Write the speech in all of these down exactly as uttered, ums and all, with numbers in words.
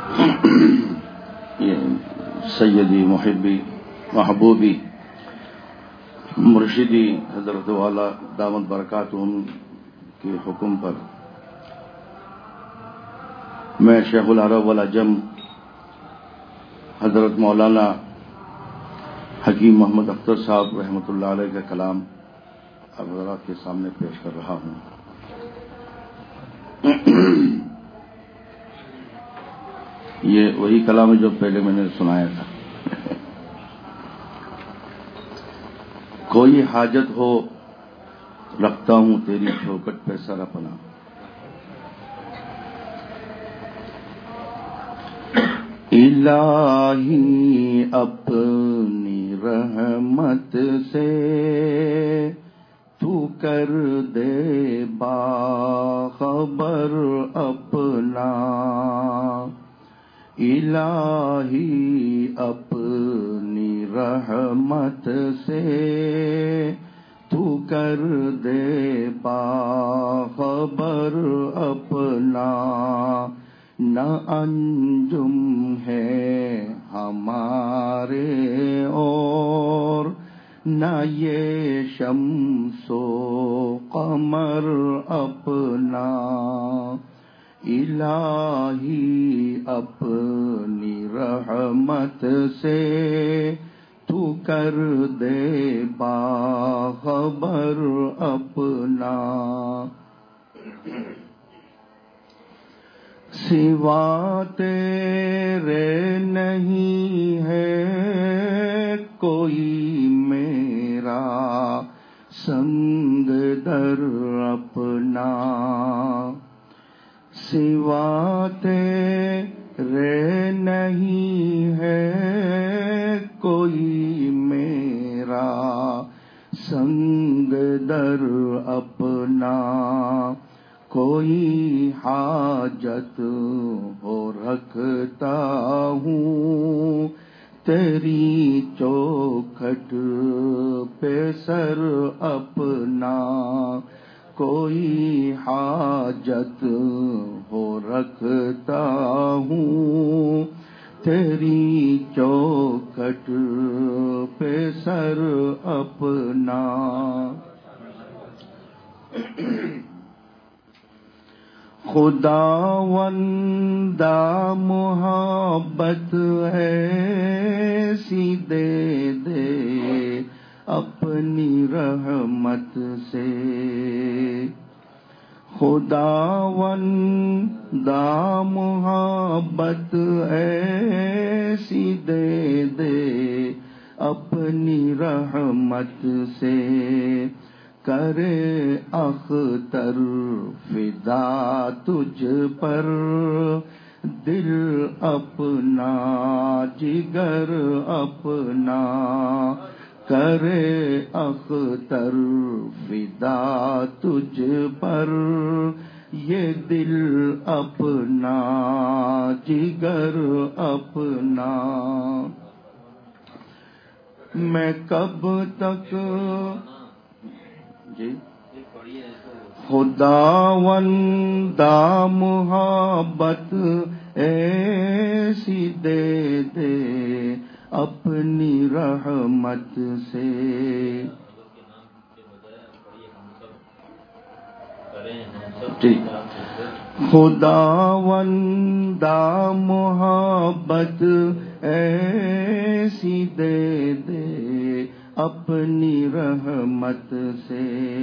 یہ سیدی محبی محبوبی مرشدی حضرت والا دامت برکاتہم کے حکم پر میں شیخ العرب والعجم حضرت مولانا حکیم محمد اختر صاحب رحمۃ اللہ علیہ کا کلام آپ حضرات کے سامنے پیش کر رہا ہوں۔ یہ وہی کلام ہے جو پہلے میں نے سنایا تھا۔ کوئی حاجت ہو رکھتا ہوں تیری چوکٹ پہ سر اپنا، الہی اپنی رحمت سے تو کر دے باخبر اپنا، الہی اپنی رحمت سے تو کر دے باخبر اپنا، نہ انجم ہے ہمارے اور نہ یہ شمس و قمر اپنا، الہی اپنی رحمت سے تو کر دے باخبر اپنا، سوا تیرے نہیں ہے کوئی میرا سنگ در اپنا، سوا تیرے نہیں ہے کوئی میرا سنگ در اپنا، کوئی حاجت ہو رکھتا ہوں تیری چوکھٹ پہ سر اپنا، کوئی حاجت ہو رکھتا ہوں تیری چوکھٹ پہ سر اپنا، خداوندہ محبت ایسی دے دے اپنی رحمت سے، خداوندہ محبت ایسی دے دے اپنی رحمت سے، کرے اختر فدا تجھ پر دل اپنا جگر اپنا، کرے اختر فدا تجھ پر یہ دل اپنا جگر اپنا، میں کب تک جی خداوندہ محبت ایسی دے دے اپنی رحمت سے، خداوندہ محبت ایسی دے دے اپنی رحمت سے،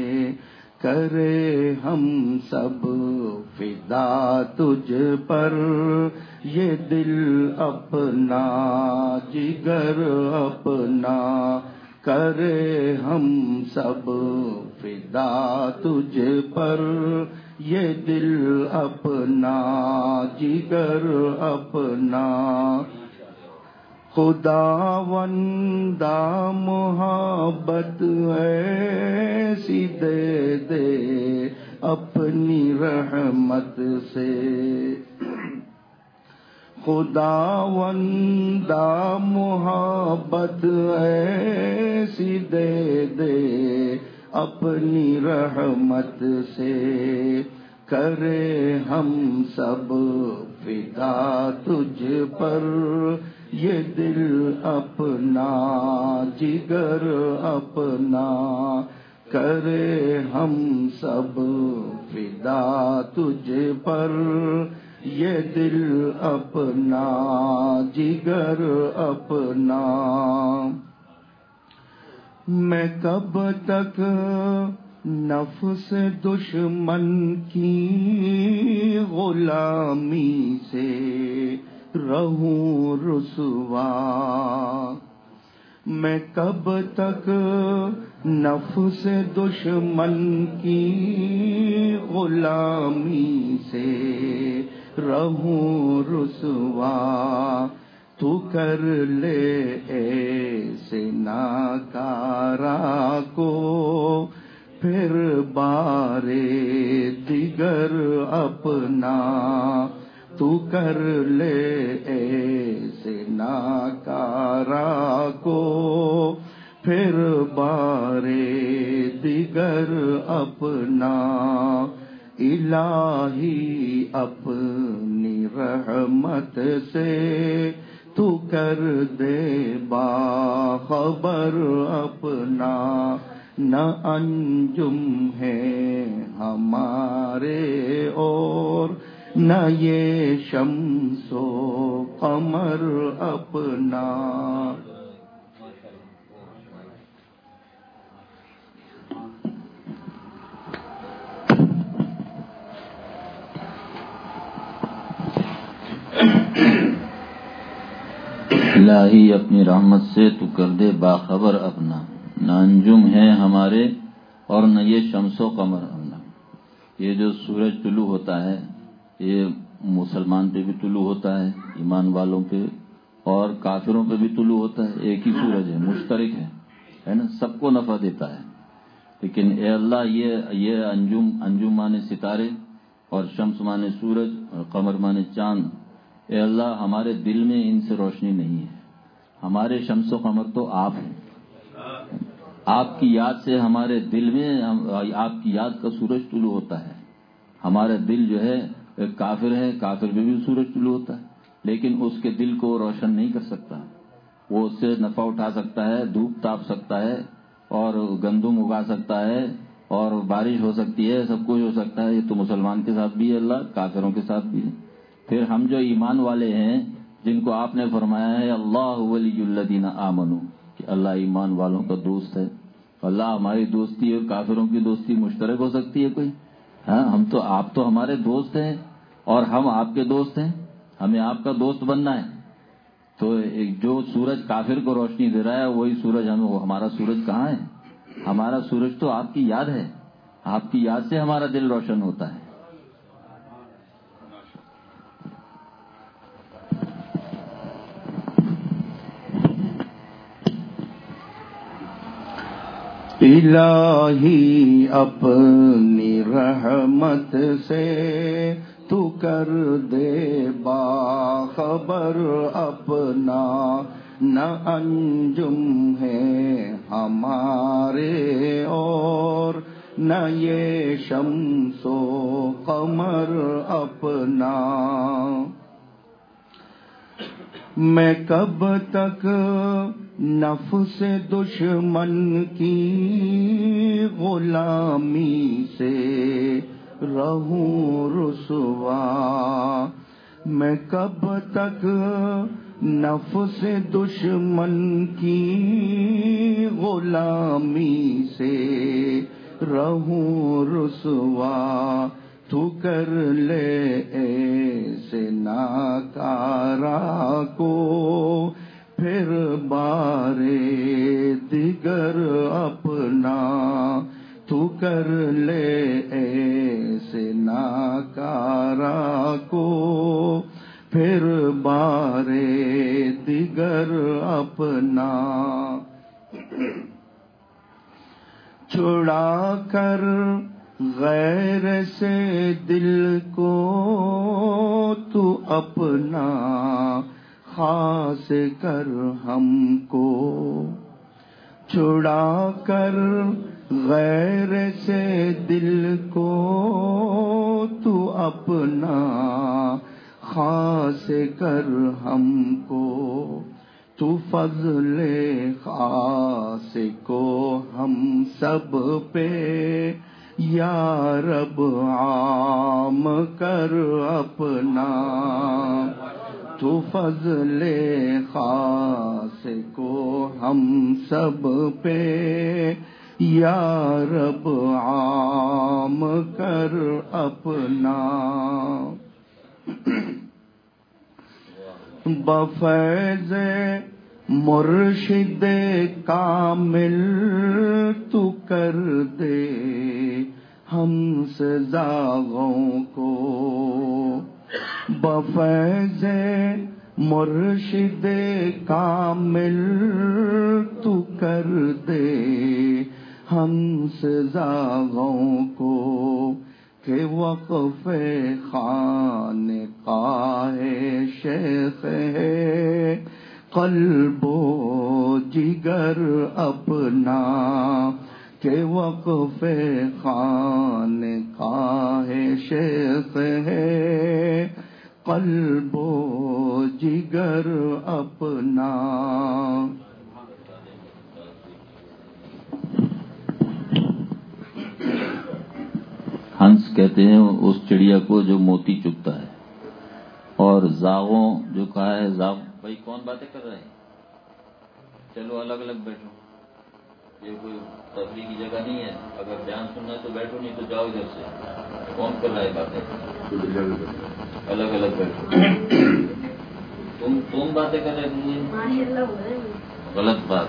کرے ہم سب فدا تجھ پر یہ دل اپنا جگر اپنا، کرے ہم سب فدا تجھ پر یہ دل اپنا جگر اپنا، خداوندہ محبت ایسی دے دے اپنی رحمت سے، خداوندہ محبت ایسی دے دے اپنی رحمت سے، کرے ہم سب فدا تجھ پر، یہ دل اپنا جگر اپنا، کرے ہم سب فدا تجھ پر، یہ دل اپنا جگر اپنا۔ میں کب تک نفس دشمن کی غلامی سے رہوں رسوا، میں کب تک نفس دشمن کی غلامی سے رہوں رسوا، تو کر لے ایسے ناکارا کو پھر بارے دیگر اپنا، تو کر لے ایسے ناکارا کو پھر بارے دیگر اپنا۔ الہی اپنی رحمت سے تو کر دے باخبر اپنا، نہ انجم ہے ہمارے اور نہ یہ شمس و قمر اپنا۔ الہی اپنی رحمت سے تو کر دے باخبر اپنا، نہ انجم ہے ہمارے اور نہ یہ شمس و قمر اپنا۔ یہ جو سورج طلوع ہوتا ہے یہ مسلمان پہ بھی طلوع ہوتا ہے، ایمان والوں پہ اور کافروں پہ بھی طلوع ہوتا ہے، ایک ہی سورج ہے، مشترک ہے ہے نا، سب کو نفع دیتا ہے۔ لیکن اے اللہ یہ یہ انجم انجم مانے ستارے اور شمس مانے سورج اور قمر مانے چاند، اے اللہ ہمارے دل میں ان سے روشنی نہیں ہے، ہمارے شمس و قمر تو آپ ہیں، آپ کی یاد سے ہمارے دل میں آپ کی یاد کا سورج طلوع ہوتا ہے۔ ہمارا دل جو ہے کافر ہے، کافر میں بھی سورج طلوع ہوتا ہے، لیکن اس کے دل کو روشن نہیں کر سکتا، وہ اس سے نفع اٹھا سکتا ہے، دھوپ تاپ سکتا ہے اور گندم اگا سکتا ہے اور بارش ہو سکتی ہے، سب کچھ ہو سکتا ہے۔ یہ تو مسلمان کے ساتھ بھی ہے اللہ، کافروں کے ساتھ بھی ہے۔ پھر ہم جو ایمان والے ہیں جن کو آپ نے فرمایا ہے اللہ ولی الذین آمنوا، کہ اللہ ایمان والوں کا دوست ہے۔ اللہ ہماری دوستی اور کافروں کی دوستی مشترک ہو سکتی ہے کوئی؟ ہاں، ہم تو آپ تو ہمارے دوست ہیں اور ہم آپ کے دوست ہیں، ہمیں آپ کا دوست بننا ہے۔ تو ایک جو سورج کافر کو روشنی دے رہا ہے وہی سورج ہمیں، وہ ہمارا سورج کہاں ہے؟ ہمارا سورج تو آپ کی یاد ہے، آپ کی یاد سے ہمارا دل روشن ہوتا ہے۔ الہی اپنی رحمت سے تو کر دے باخبر اپنا، نہ انجم ہے ہمارے اور نہ یہ شمس و قمر اپنا۔ میں کب تک نفس دشمن کی غلامی سے رہوں رسوا، میں کب تک نفس دشمن کی غلامی سے رہوں رسوا، تو کر لے ایسے ناکارا کو پھر بارے دیگر اپنا، تو کر لے ایسے ناکارا کو پھر بارے دیگر اپنا۔ چھڑا کر غیر سے دل کو تو اپنا خاص کر ہم کو، چھڑا کر غیر سے دل کو تو اپنا خاص کر ہم کو، تو فضل خاص کو ہم سب پہ یا رب عام کر اپنا، تو فضل خاص کو ہم سب پہ یا رب عام کر اپنا، بفیض مرشد کامل تو کر دے ہم سے زاغوں کو، بفیض مرشد کامل تو کر دے ہم سے زاغوں کو، کہ وقف خانقاہ شیخ ہے قلب و جگر اپنا، کہ وقف خانقاہ شیخ ہے قلب و جگر اپنا۔ ہنس کہتے ہیں اس چڑیا کو جو موتی چگتا ہے، اور زاغوں جو کہا ہے زاغ، بھائی کون باتیں کر رہے ہیں؟ چلو الگ الگ بیٹھو، یہ کوئی تفریح کی جگہ نہیں ہے، اگر بیان سننا ہے تو بیٹھو، نہیں تو جاؤ ادھر سے۔ کون کر رہا ہے باتیں؟ الگ الگ بیٹھو۔ تم تم باتیں کر رہے تھے، غلط بات،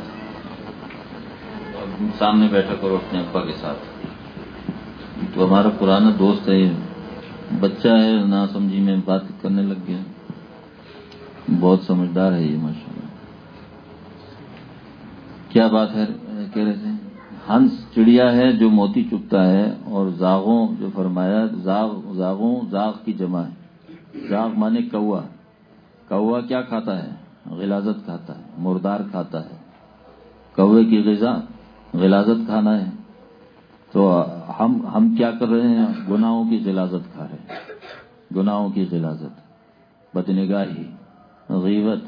سامنے بیٹھا کرو اپنے ابا کے ساتھ۔ تو ہمارا پرانا دوست ہے، بچہ ہے، نا سمجھی میں بات کرنے لگ گیا، بہت سمجھدار ہے یہ ماشاءاللہ۔ کیا بات ہے کہہ رہے تھے؟ ہنس چڑیا ہے جو موتی چگتا ہے، اور زاغوں جو فرمایا، زاغ زاغوں زاغ کی جمع ہے، زاغ مانے کوا۔ کوا کیا کھاتا ہے؟ غلاظت کھاتا ہے، مردار کھاتا ہے۔ کوے کی غذا غلاظت کھانا ہے، تو ہم ہم کیا کر رہے ہیں؟ گناہوں کی غلاظت کھا رہے ہیں، گناہوں کی غلاظت، بدنگاہی، غیبت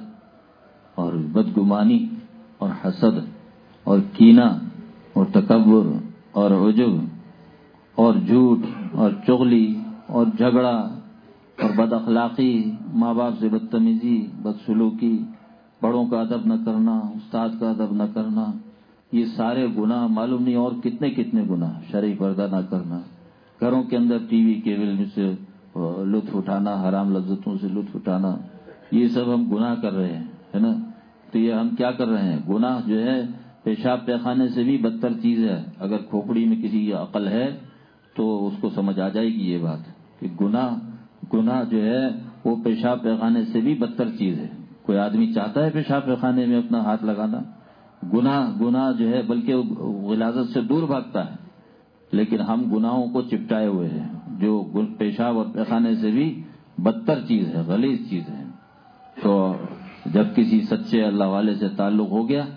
اور بدگمانی اور حسد اور کینہ اور تکبر اور عجب اور جھوٹ اور چغلی اور جھگڑا اور بد اخلاقی، ماں باپ سے بدتمیزی، بدسلوکی، بڑوں کا ادب نہ کرنا، استاد کا ادب نہ کرنا، یہ سارے گناہ معلوم نہیں اور کتنے کتنے گناہ، شرعی پردہ نہ کرنا، گھروں کے اندر ٹی وی کیبل سے لطف اٹھانا، حرام لذتوں سے لطف اٹھانا، یہ سب ہم گناہ کر رہے ہیں، ہے نا؟ تو یہ ہم کیا کر رہے ہیں؟ گناہ جو ہے پیشاب پیخانے سے بھی بدتر چیز ہے۔ اگر کھوپڑی میں کسی کی عقل ہے تو اس کو سمجھ آ جائے گی یہ بات کہ گناہ گناہ جو ہے وہ پیشاب پیخانے سے بھی بدتر چیز ہے۔ کوئی آدمی چاہتا ہے پیشاب پیخانے میں اپنا ہاتھ لگانا؟ گناہ گناہ جو ہے بلکہ غلاظت سے دور بھاگتا ہے، لیکن ہم گناہوں کو چپٹائے ہوئے ہیں، جو پیشاب اور پیخانے سے بھی بدتر چیز ہے، غلیظ چیز ہے۔ تو جب کسی سچے اللہ والے سے تعلق ہو گیا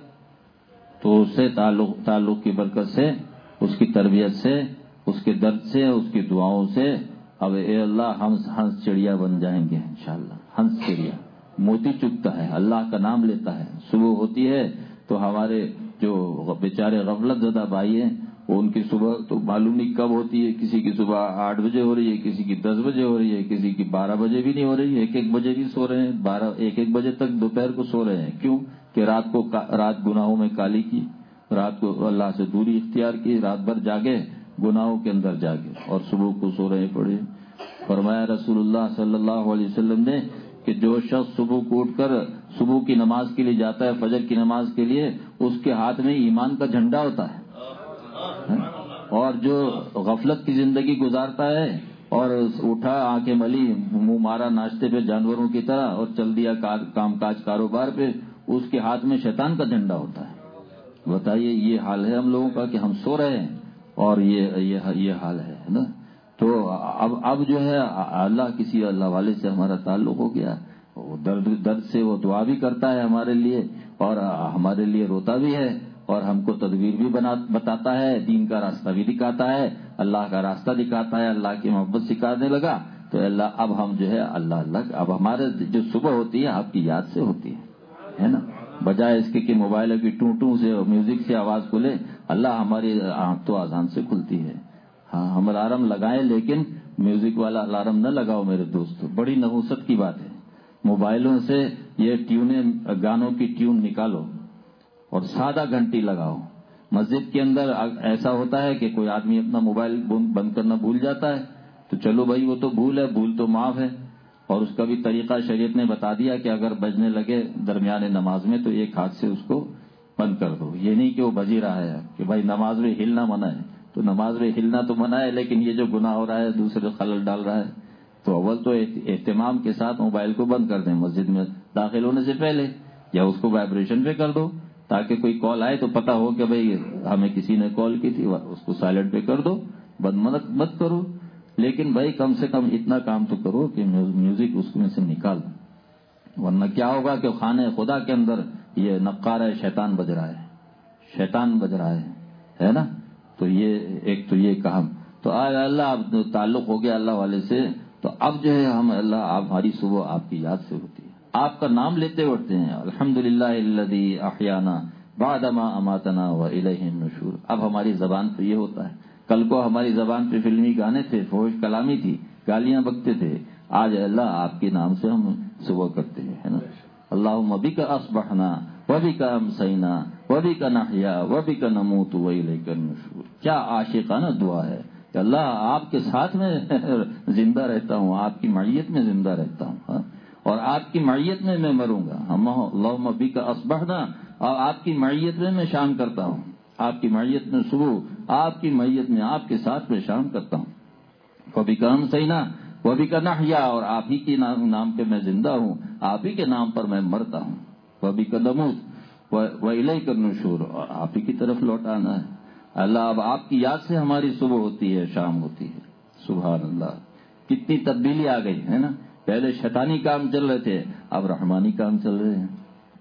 تو اس سے تعلق تعلق کی برکت سے، اس کی تربیت سے، اس کے درد سے، اس کی دعاؤں سے، اب اے اللہ ہم ہنس چڑیا بن جائیں گے انشاءاللہ۔ ہنس چڑیا موتی چگتا ہے، اللہ کا نام لیتا ہے، صبح ہوتی ہے تو ہمارے جو بیچارے غفلت زدہ بھائی ہیں وہ ان کی صبح تو معلوم نہیں کب ہوتی ہے، کسی کی صبح آٹھ بجے ہو رہی ہے، کسی کی دس بجے ہو رہی ہے، کسی کی بارہ بجے بھی نہیں ہو رہی ہے، ایک ایک بجے بھی سو رہے ہیں، بارہ ایک ایک بجے تک دوپہر کو سو رہے ہیں۔ کیوں کہ رات کو رات گناہوں میں کالی کی، رات کو اللہ سے دوری اختیار کی، رات بھر جاگے، گناہوں کے اندر جاگے اور صبح کو سو رہے پڑے۔ فرمایا رسول اللہ صلی اللہ علیہ وسلم نے کہ جو شخص صبح کو اٹھ کر صبح کی نماز کے لیے جاتا ہے، فجر کی نماز کے لیے، اس کے ہاتھ میں ایمان کا جھنڈا ہوتا ہے، اور جو غفلت کی زندگی گزارتا ہے اور اٹھا آنکھیں ملی، منہ مارا ناشتے پہ جانوروں کی طرح اور چل دیا کام کاج کاروبار پہ، اس کے ہاتھ میں شیطان کا جھنڈا ہوتا ہے۔ بتائیے یہ حال ہے ہم لوگوں کا کہ ہم سو رہے ہیں اور یہ یہ یہ حال ہے نا۔ تو اب اب جو ہے اللہ کسی اللہ والے سے ہمارا تعلق ہو گیا، درد درد سے وہ دعا بھی کرتا ہے ہمارے لیے اور ہمارے لیے روتا بھی ہے اور ہم کو تدبیر بھی بنا بتاتا ہے، دین کا راستہ بھی دکھاتا ہے، اللہ کا راستہ دکھاتا ہے، اللہ کی محبت سکھانے لگا تو اللہ اب ہم جو ہے اللہ اللہ اب ہمارے جو صبح ہوتی ہے آپ کی یاد سے ہوتی ہے ہے نا، بجائے اس کے کہ موبائل کی ٹوں ٹوں سے اور میوزک سے آواز کھلے، اللہ ہماری آنکھ تو آذان سے کھلتی ہے۔ ہاں ہم الارم لگائیں لیکن میوزک والا الارم نہ لگاؤ میرے دوستو، بڑی نحوست کی بات ہے۔ موبائلوں سے یہ ٹیونیں گانوں کی ٹیون نکالو اور سادہ گھنٹی لگاؤ۔ مسجد کے اندر ایسا ہوتا ہے کہ کوئی آدمی اپنا موبائل بند کرنا بھول جاتا ہے تو چلو بھائی وہ تو بھول ہے، بھول تو معاف ہے، اور اس کا بھی طریقہ شریعت نے بتا دیا کہ اگر بجنے لگے درمیان نماز میں تو ایک ہاتھ سے اس کو بند کر دو۔ یہ نہیں کہ وہ بج ہی رہا ہے کہ بھائی نماز میں ہلنا منع ہے، تو نماز میں ہلنا تو منع ہے لیکن یہ جو گناہ ہو رہا ہے دوسرے خلل ڈال رہا ہے، تو اول تو اہتمام کے ساتھ موبائل کو بند کر دیں مسجد میں داخل ہونے سے پہلے، یا اس کو وائبریشن پہ کر دو تاکہ کوئی کال آئے تو پتا ہو کہ بھئی ہمیں کسی نے کال کی تھی، اس کو سائلنٹ پہ کر دو، بند مت کرو، لیکن بھائی کم سے کم اتنا کام تو کرو کہ میوزک اس میں سے نکال دو، ورنہ کیا ہوگا کہ خانہ خدا کے اندر یہ نقارہ شیطان بج رہا ہے، شیطان بج رہا ہے ہے نا۔ تو یہ ایک تو یہ کہا تو آج اللہ اب تعلق ہو گیا اللہ والے سے، تو اب جو ہے ہم اللہ آپ ہماری صبح آپ کی یاد سے ہوتی ہے، آپ کا نام لیتے اٹھتے ہیں، الحمدللہ الذی احیانا بعد ما اماتنا والیہ النشور۔ اب ہماری زبان پہ یہ ہوتا ہے، کل کو ہماری زبان پہ فلمی گانے تھے، فحش کلامی تھی، گالیاں بکتے تھے، آج اللہ آپ کے نام سے ہم صبح کرتے ہیں، ہے نا۔ اللہم بک اصبحنا وبک امسینا وبک نحیا وبک نموت والیک النشور۔ کیا عاشقانہ دعا ہے کہ اللہ آپ کے ساتھ میں زندہ رہتا ہوں، آپ کی معیت میں زندہ رہتا ہوں، اور آپ کی معیت میں میں مروں گا۔ اللہم بک اصبحنا، اور آپ کی معیت میں میں شام کرتا ہوں، آپ کی معیت میں صبح، آپ کی معیت میں آپ کے ساتھ میں شام کرتا ہوں۔ وبک امسینا وبک نحیا، اور آپ ہی کے نام پہ میں زندہ ہوں، آپ ہی کے نام پر میں مرتا ہوں۔ وبک نموت والیک النشور، اور آپ ہی کی طرف لوٹانا ہے۔ اللہ اب آپ کی یاد سے ہماری صبح ہوتی ہے، شام ہوتی ہے۔ سبحان اللہ، کتنی تبدیلی آ گئی ہے نا، پہلے شیطانی کام چل رہے تھے، اب رحمانی کام چل رہے ہیں۔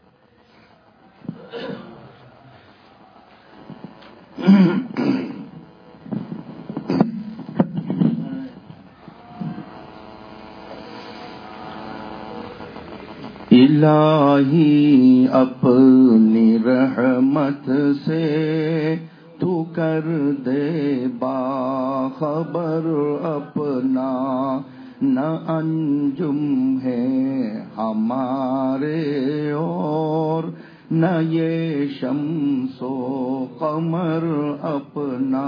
الہی اپنی رحمت سے تو کر دے باخبر اپنا، نہ انجم ہے ہمارے اور نہ یہ شمس و قمر اپنا،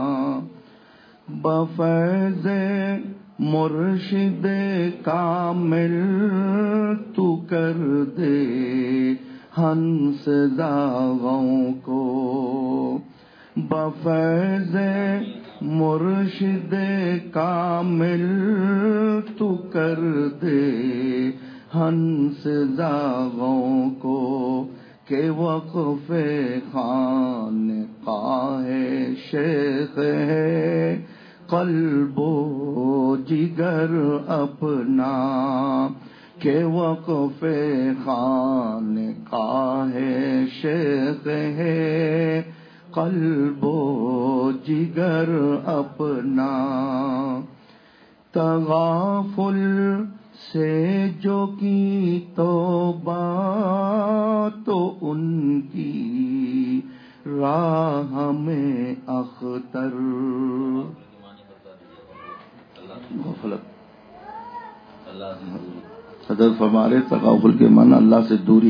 بفیض مرشد کامل تو کر دے ہنس زاغوں کو، بفیض مرشد کامل تو کر دے ہنس زاغوں کو، کہ وقف خانقاہ شیخ ہے قلب و جگر اپنا، کہ وقف خانقاہ شیخ ہے قلب و جگر اپنا، تغافل سے جو کی توبہ تو ان کی راہ میں اختر، صدر فرما رہے تغافل کے معنی اللہ سے دوری،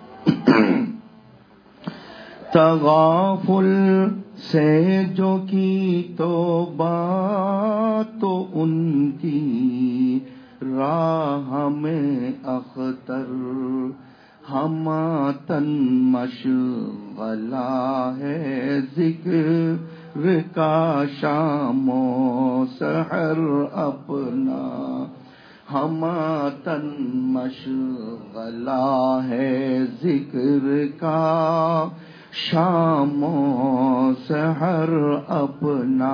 تغافل سے جو کی توبہ تو ان کی راہ میں اختر، ہماتن مشغلہ ہے ذکر کا شام و سحر اپنا، ہماتن مشغلہ ہے ذکر کا شام و سحر اپنا،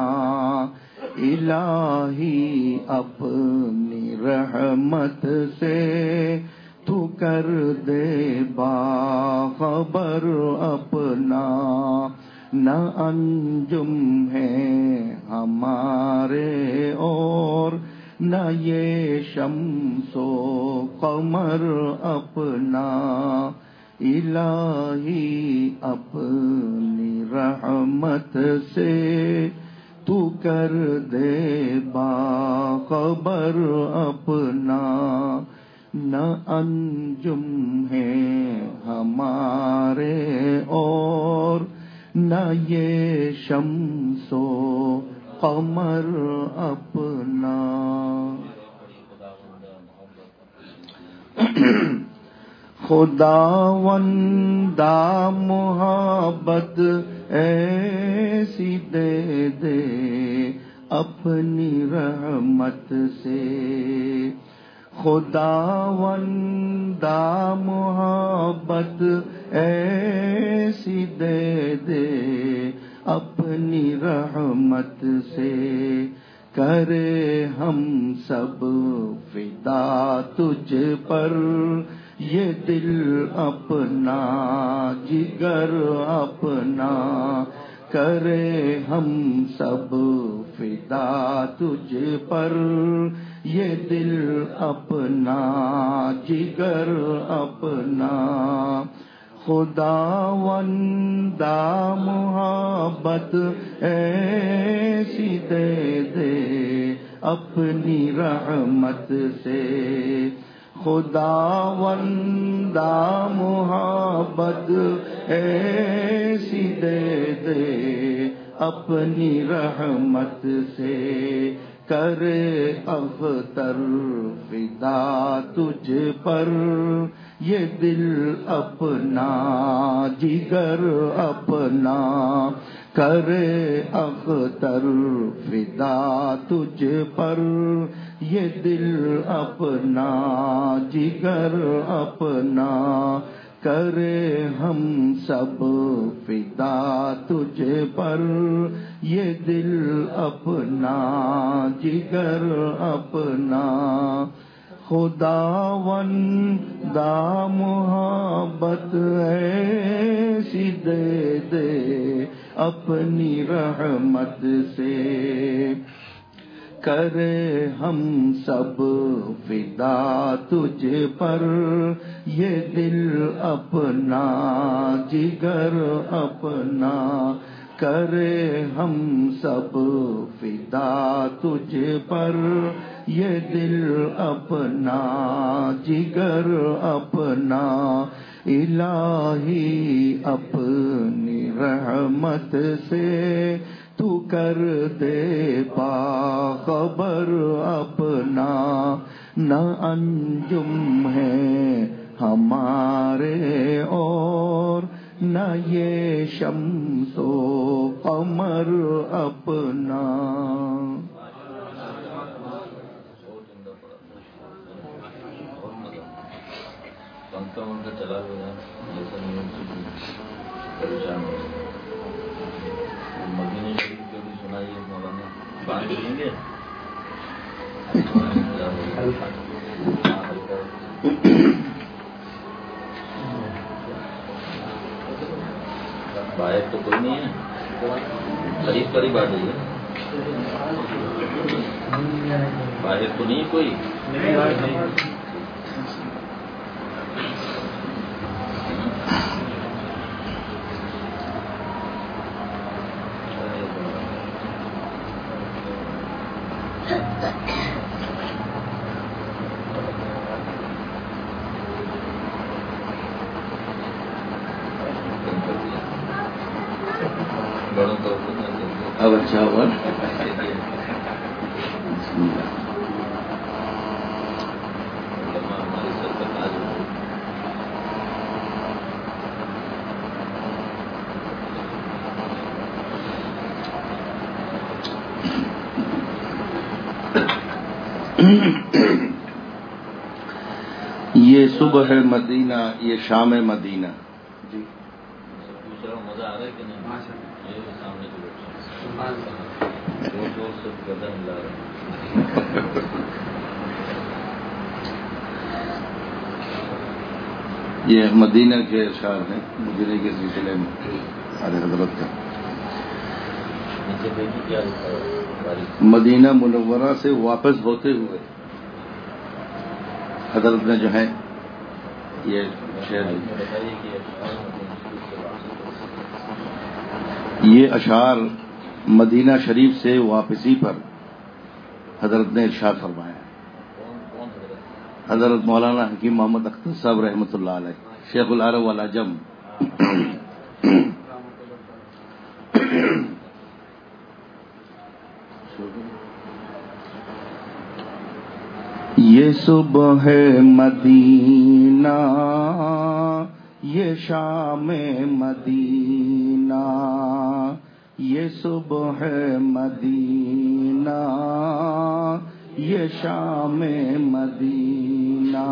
الہی اپنی رحمت سے تو کر دے باخبر اپنا، نہ انجم ہے ہمارے اور نہ یہ شمس و قمر اپنا، الہی اپنی رحمت سے تو کر دے باخبر اپنا، نہ انجم ہے ہمارے اور نہ یہ شمس و قمر اپنا۔ خداوندہ محبت ایسی دے دے اپنی رحمت سے، خداوندہ محبت ایسی دے دے اپنی رحمت سے، کرے ہم سب فدا تجھ پر، یہ دل اپنا جگر اپنا، کرے ہم سب فدا تجھ پر، یہ دل اپنا جگر اپنا، خداوندہ محبت ایسی دے دے اپنی رحمت سے، خداوندہ محبت ایسی دے دے اپنی رحمت سے، کرے اختر فدا تجھ پر، یہ دل اپنا جگر اپنا، کرے اختر فدا تجھ پر، یہ دل اپنا جگر اپنا، کرے ہم سب فدا تجھ پر، یہ دل اپنا جگر اپنا، خداوندہ محبت ایسی دے دے اپنی رحمت سے، کرے ہم سب فدا تجھ پر، یہ دل اپنا جگر اپنا، کرے ہم سب فدا تجھ پر، یہ دل اپنا جگر اپنا، الہی اپنی رحمت سے تو کر دے باخبر اپنا، نہ انجم ہے ہمارے اور نہ یہ شمس و قمر اپنا۔ پنکھا ونکھا چلا ہوا ایسا نہیں ہو پریشان ہو، مدینے شریف کو بھی سنائیے مولانا، بات کریں گے باہر تو کوئی نہیں ہے، قریب قریب آ جائیے، باہر تو نہیں کوئی، اب اچھا ہوا۔ ہمارے سر پر تاج ہو، یہ صبح ہے مدینہ، یہ شام مدینہ۔ جی پوچھ رہا ہوں مزہ آ رہا ہے کہ نہیں؟ یہ سامنے جو بیٹھے زور زور سے گردن ہلا رہے ہیں۔ یہ مدینہ کے اشعار ہیں، مدینہ کے سلسلے میں ہمارے حضرت کا مدینہ منورہ سے واپس ہوتے ہوئے حضرت نے جو ہے یہ شعر، یہ اشعار مدینہ شریف سے واپسی پر حضرت نے ارشاد فرمایا. حضرت مولانا حکیم محمد اختر صاحب رحمۃ اللہ علیہ، شیخ العرب والعجم. یہ صبح مدینہ، یہ شام مدینہ، یہ صبح مدینہ، یہ شام مدینہ،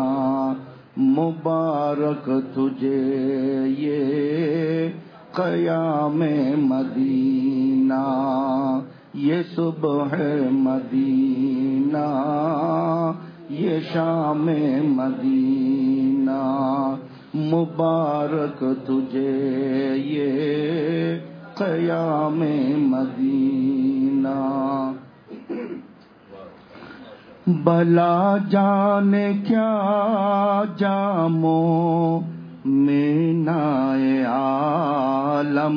مبارک تجھے یہ قیام مدینہ، یہ صبح مدینہ، یہ شام مدینہ، مبارک تجھے یہ قیام مدینہ. بلا جانے کیا جامو میں نائے عالم،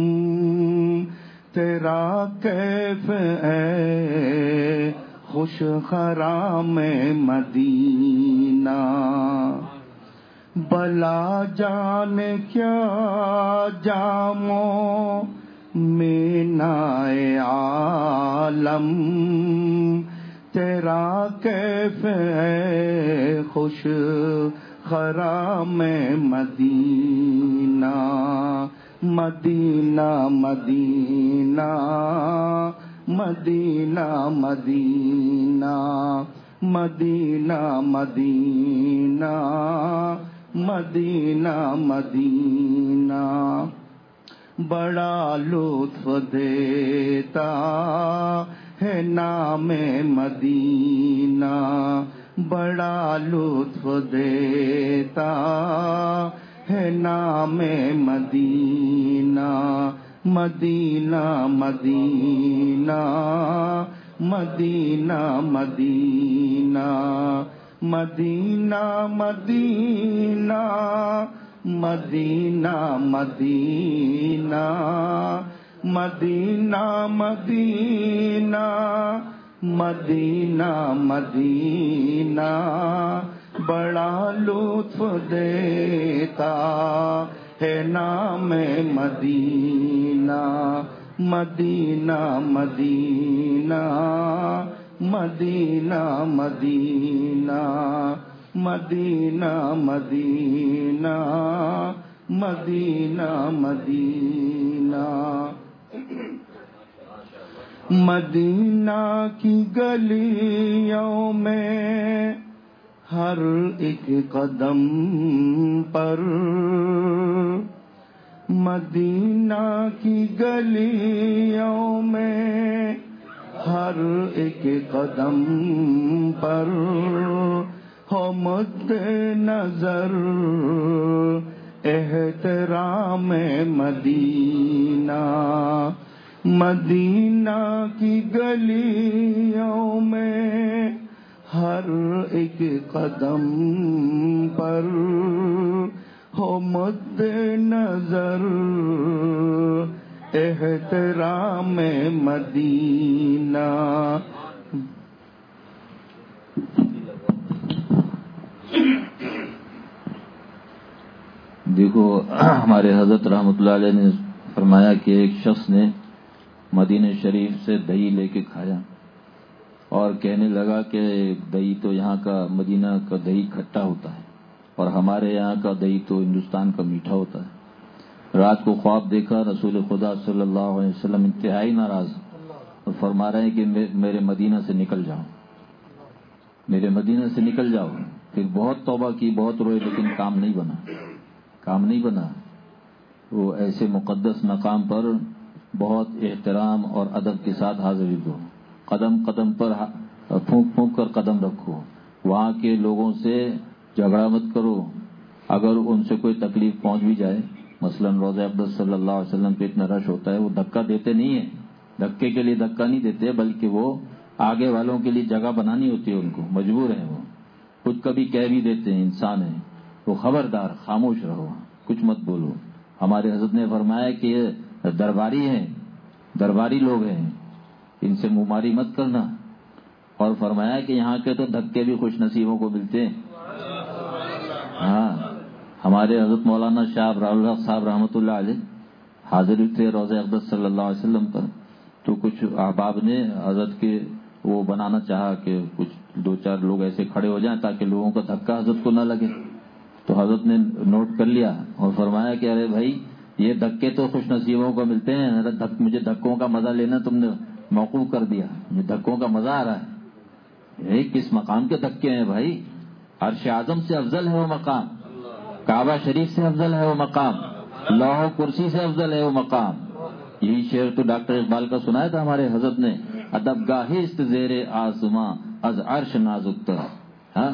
تیرا کیف ہے خوش خرام مدینہ. بلا جانے کیا جامو میں نائے عالم، تیرا کیف ہے خوش خرام مدینہ. مدینہ مدینہ مدینہ مدینہ مدینہ مدینہ مدینہ مدینہ، بڑا لطف دیتا ہے نام مدینہ، بڑا لطف دیتا ہے نام مدینہ. مدینہ مدینہ مدینہ مدینہ مدینہ مدینہ مدینہ مدینہ مدینہ مدینہ مدینہ مدینہ، بڑا لطف دیتا ہے نام مدینہ. مدینہ مدینہ مدینہ مدینہ مدینہ مدینہ مدینہ مدینہ. مدینہ کی گلیوں میں ہر ایک قدم پر، مدینہ کی گلیوں میں ہر ایک قدم پر، ہو مد نظر احترام مدینہ. مدینہ کی گلیوں میں ہر ایک قدم پر، ہو مد نظر احترام مدینہ. دیکھو ہمارے حضرت رحمۃ اللہ علیہ نے فرمایا کہ ایک شخص نے مدینہ شریف سے دہی لے کے کھایا اور کہنے لگا کہ دہی تو یہاں کا مدینہ کا دہی کھٹا ہوتا ہے اور ہمارے یہاں کا دہی تو ہندوستان کا میٹھا ہوتا ہے. رات کو خواب دیکھا، رسول خدا صلی اللہ علیہ وسلم انتہائی ناراض اور فرما رہے ہیں کہ میرے مدینہ سے نکل جاؤ، میرے مدینہ سے نکل جاؤ. پھر بہت توبہ کی، بہت روئے، لیکن کام نہیں بنا، کام نہیں بنا. وہ ایسے مقدس مقام پر بہت احترام اور ادب کے ساتھ حاضری دو، قدم قدم پر پھونک پھونک کر قدم رکھو، وہاں کے لوگوں سے جھگڑا مت کرو، اگر ان سے کوئی تکلیف پہنچ بھی جائے، مثلا روضہ اقدس صلی اللہ علیہ وسلم پہ اتنا رش ہوتا ہے، وہ دھکا دیتے نہیں ہیں، دھکے کے لیے دھکا نہیں دیتے، بلکہ وہ آگے والوں کے لیے جگہ بنانی ہوتی ہے، ان کو مجبور ہیں، وہ خود کبھی کہہ بھی دیتے ہیں، انسان ہیں وہ، خبردار خاموش رہو، کچھ مت بولو۔ ہمارے حضرت نے فرمایا کہ یہ درباری ہیں، درباری لوگ ہیں، ان سے منہ ماری مت کرنا، اور فرمایا کہ یہاں کے تو دھکے بھی خوش نصیبوں کو ملتے ہیں۔ ہاں، ہمارے حضرت مولانا شاہ ابرار الحق صاحب رحمۃ اللہ علیہ حاضر تھے روضہ اقدس صلی اللہ علیہ وسلم پر، تو کچھ احباب نے حضرت کے وہ بنانا چاہا کہ کچھ دو چار لوگ ایسے کھڑے ہو جائیں تاکہ لوگوں کا دھکا حضرت کو نہ لگے، تو حضرت نے نوٹ کر لیا اور فرمایا کہ ارے بھائی، یہ دھکے تو خوش نصیبوں کو ملتے ہیں، مجھے دھکوں کا مزہ لینا تم نے موقوف کر دیا، مجھے دھکوں کا مزہ آ رہا ہے۔ یہ کس مقام کے دھکے ہیں بھائی؟ عرش اعظم سے افضل ہے وہ مقام، کعبہ شریف سے افضل ہے وہ مقام، لوح و کرسی سے افضل ہے وہ مقام۔ یہی شعر تو ڈاکٹر اقبال کا سنایا تھا ہمارے حضرت نے، ادب گاہست زیر آسماں از عرش نازک تر، ہاں،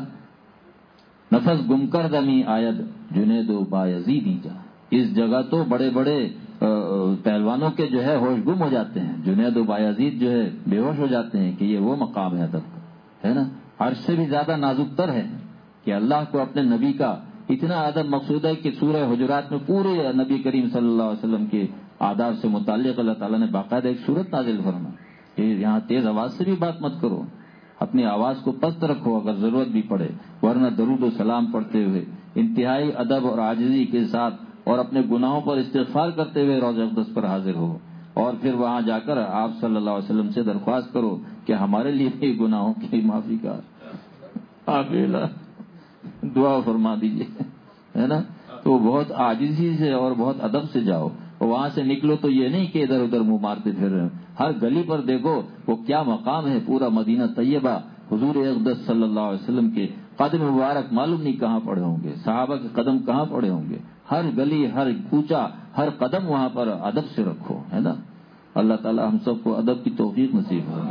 نفس گم کر دمی آید جنید و بایزیدی جا۔ اس جگہ تو بڑے بڑے پہلوانوں کے جو ہے ہوش گم ہو جاتے ہیں، جنید و بایزید جو ہے بے ہوش ہو جاتے ہیں کہ یہ وہ مقام ہے ادب کا، ہے نا؟ عرش سے بھی زیادہ نازک تر ہے کہ اللہ کو اپنے نبی کا اتنا ادب مقصود ہے کہ سورہ حجرات میں پورے نبی کریم صلی اللہ علیہ وسلم کے آداب سے متعلق اللہ تعالیٰ نے باقاعدہ ایک صورت نازل فرمائی کہ یہاں تیز آواز سے بھی بات مت کرو، اپنی آواز کو پست رکھو اگر ضرورت بھی پڑے، ورنہ درود و سلام پڑھتے ہوئے انتہائی ادب اور عاجزی کے ساتھ اور اپنے گناہوں پر استغفار کرتے ہوئے روضہ اقدس پر حاضر ہو، اور پھر وہاں جا کر آپ صلی اللہ علیہ وسلم سے درخواست کرو کہ ہمارے لیے بھی گناہوں کی معافی کا آپ دعا فرما دیجیے، ہے نا؟ تو بہت عاجزی سے اور بہت ادب سے جاؤ، اور وہاں سے نکلو تو یہ نہیں کہ ادھر ادھر منہ مارتے پھر رہے، ہر گلی پر دیکھو وہ کیا مقام ہے، پورا مدینہ طیبہ حضور اقدس صلی اللہ علیہ وسلم کے قدم مبارک معلوم نہیں کہاں پڑے ہوں گے، صحابہ کے قدم کہاں پڑے ہوں گے، ہر گلی ہر کوچا ہر قدم وہاں پر ادب سے رکھو، ہے نا؟ اللہ تعالی ہم سب کو ادب کی توفیق نصیب ہو۔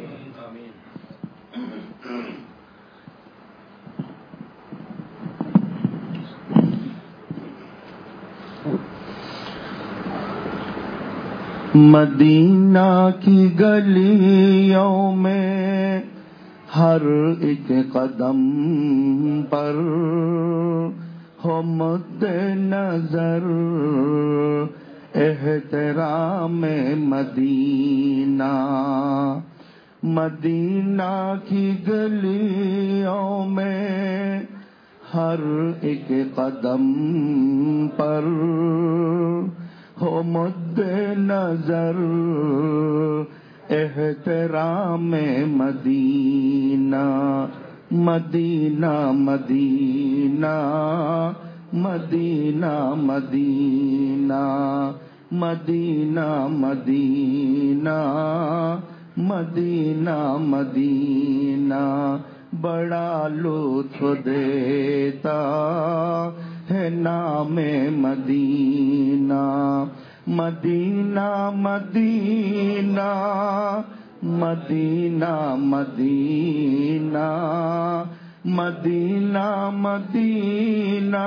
مدینہ کی گلیوں میں ہر ایک قدم پر ہو مد نظر احترام مدینہ، مدینہ کی گلیوں میں ہر ایک قدم پر ہو مد نظر احترام مدینہ، مدینہ مدینہ مدینہ مدینہ مدینہ مدینہ مدینہ مدینہ بڑا لطف دیتا ہے نام مدینہ، مدینہ مدینہ مدینہ مدینہ مدینہ مدینہ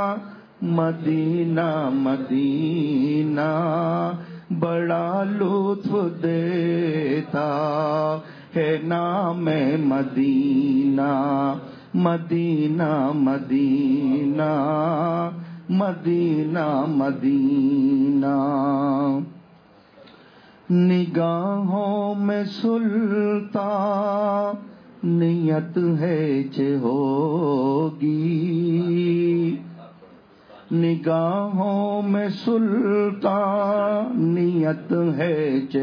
مدینہ مدینہ بڑا لطف دیتا ہے نام مدینہ، مدینہ مدینہ مدینہ مدینہ نگاہوں میں سلطانیت ہے چہ ہوگی، نگاہوں میں سلطانیت ہے چہ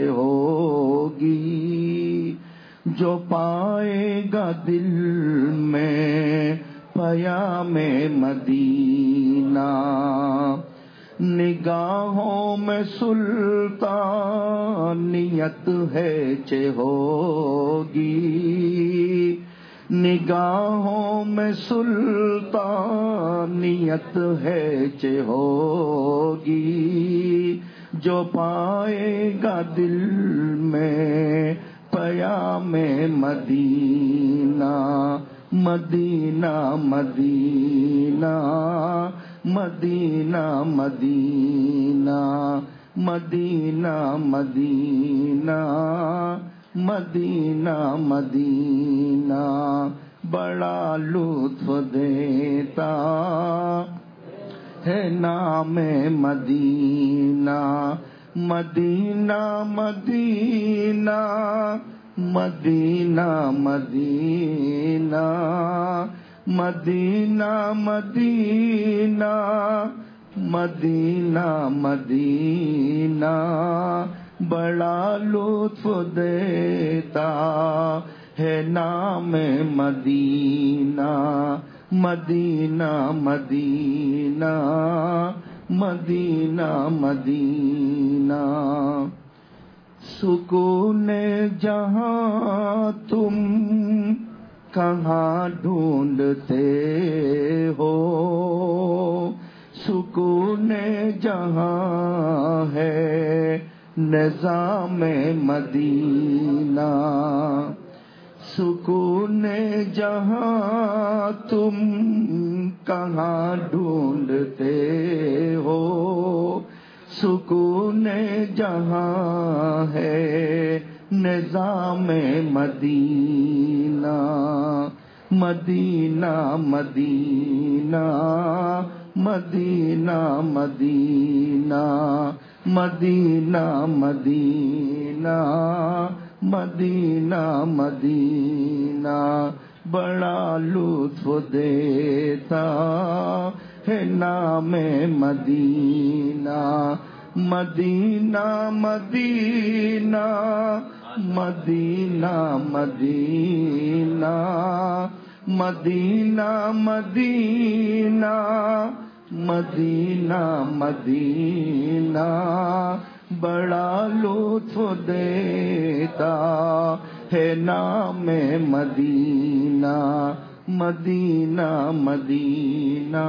ہوگی، جو پائے گا دل میں پیام مدینہ، نگاہوں میں سلطانیت ہے چہ ہوگی، نگاہوں میں سلطانیت ہے چہ ہوگی، جو پائے گا دل میں پیام مدینہ، مدینہ مدینہ مدینہ مدینہ مدینہ مدینہ مدینہ مدینہ بڑا لطف دیتا ہے نام مدینہ مدینہ مدینہ مدینہ مدینہ مدینہ مدینہ مدینہ مدینہ بڑا لطف دیتا ہے نام مدینہ مدینہ مدینہ مدینہ مدینہ سکون جہاں تم کہاں ڈھونڈتے ہو سکون جہاں ہے نظام مدینہ سکون جہاں تم کہاں ڈھونڈتے ہو سکون جہاں ہے نظام مدینہ مدینہ مدینہ مدینہ مدینہ مدینہ مدینہ مدینہ مدینہ بڑا لطف دیتا ہے نام مدینہ مدینہ مدینہ مدینہ مدینہ مدینہ مدینہ مدینہ مدینہ بڑا لطف دیتا ہے نام مدینہ مدینہ مدینہ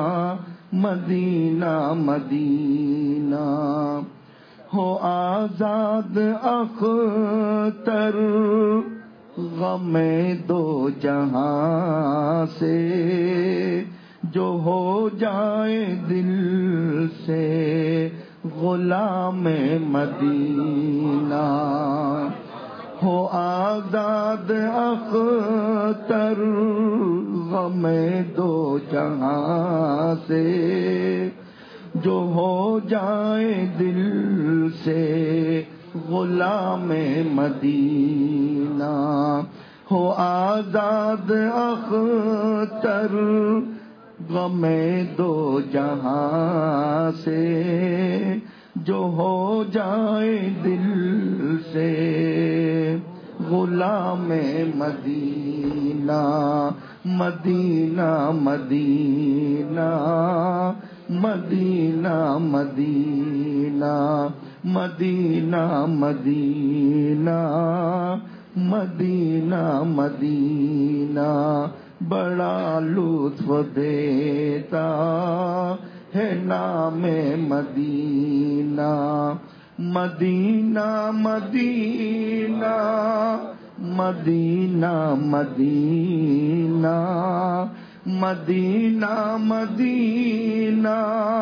مدینہ مدینہ ہو آزاد اختر غم دو جہاں سے جو ہو جائے دل سے غلام مدینہ ہو آزاد اختر غم دو جہاں سے جو ہو جائے دل سے غلام مدینہ ہو آزاد اختر غم دو جہاں سے جو ہو جائے دل سے غلام مدینہ مدینہ مدینہ مدینہ مدینہ مدینہ مدینہ مدینہ مدینہ بڑا لطف دیتا ہے نام مدینہ مدینہ مدینہ مدینہ مدینہ مدینہ مدینہ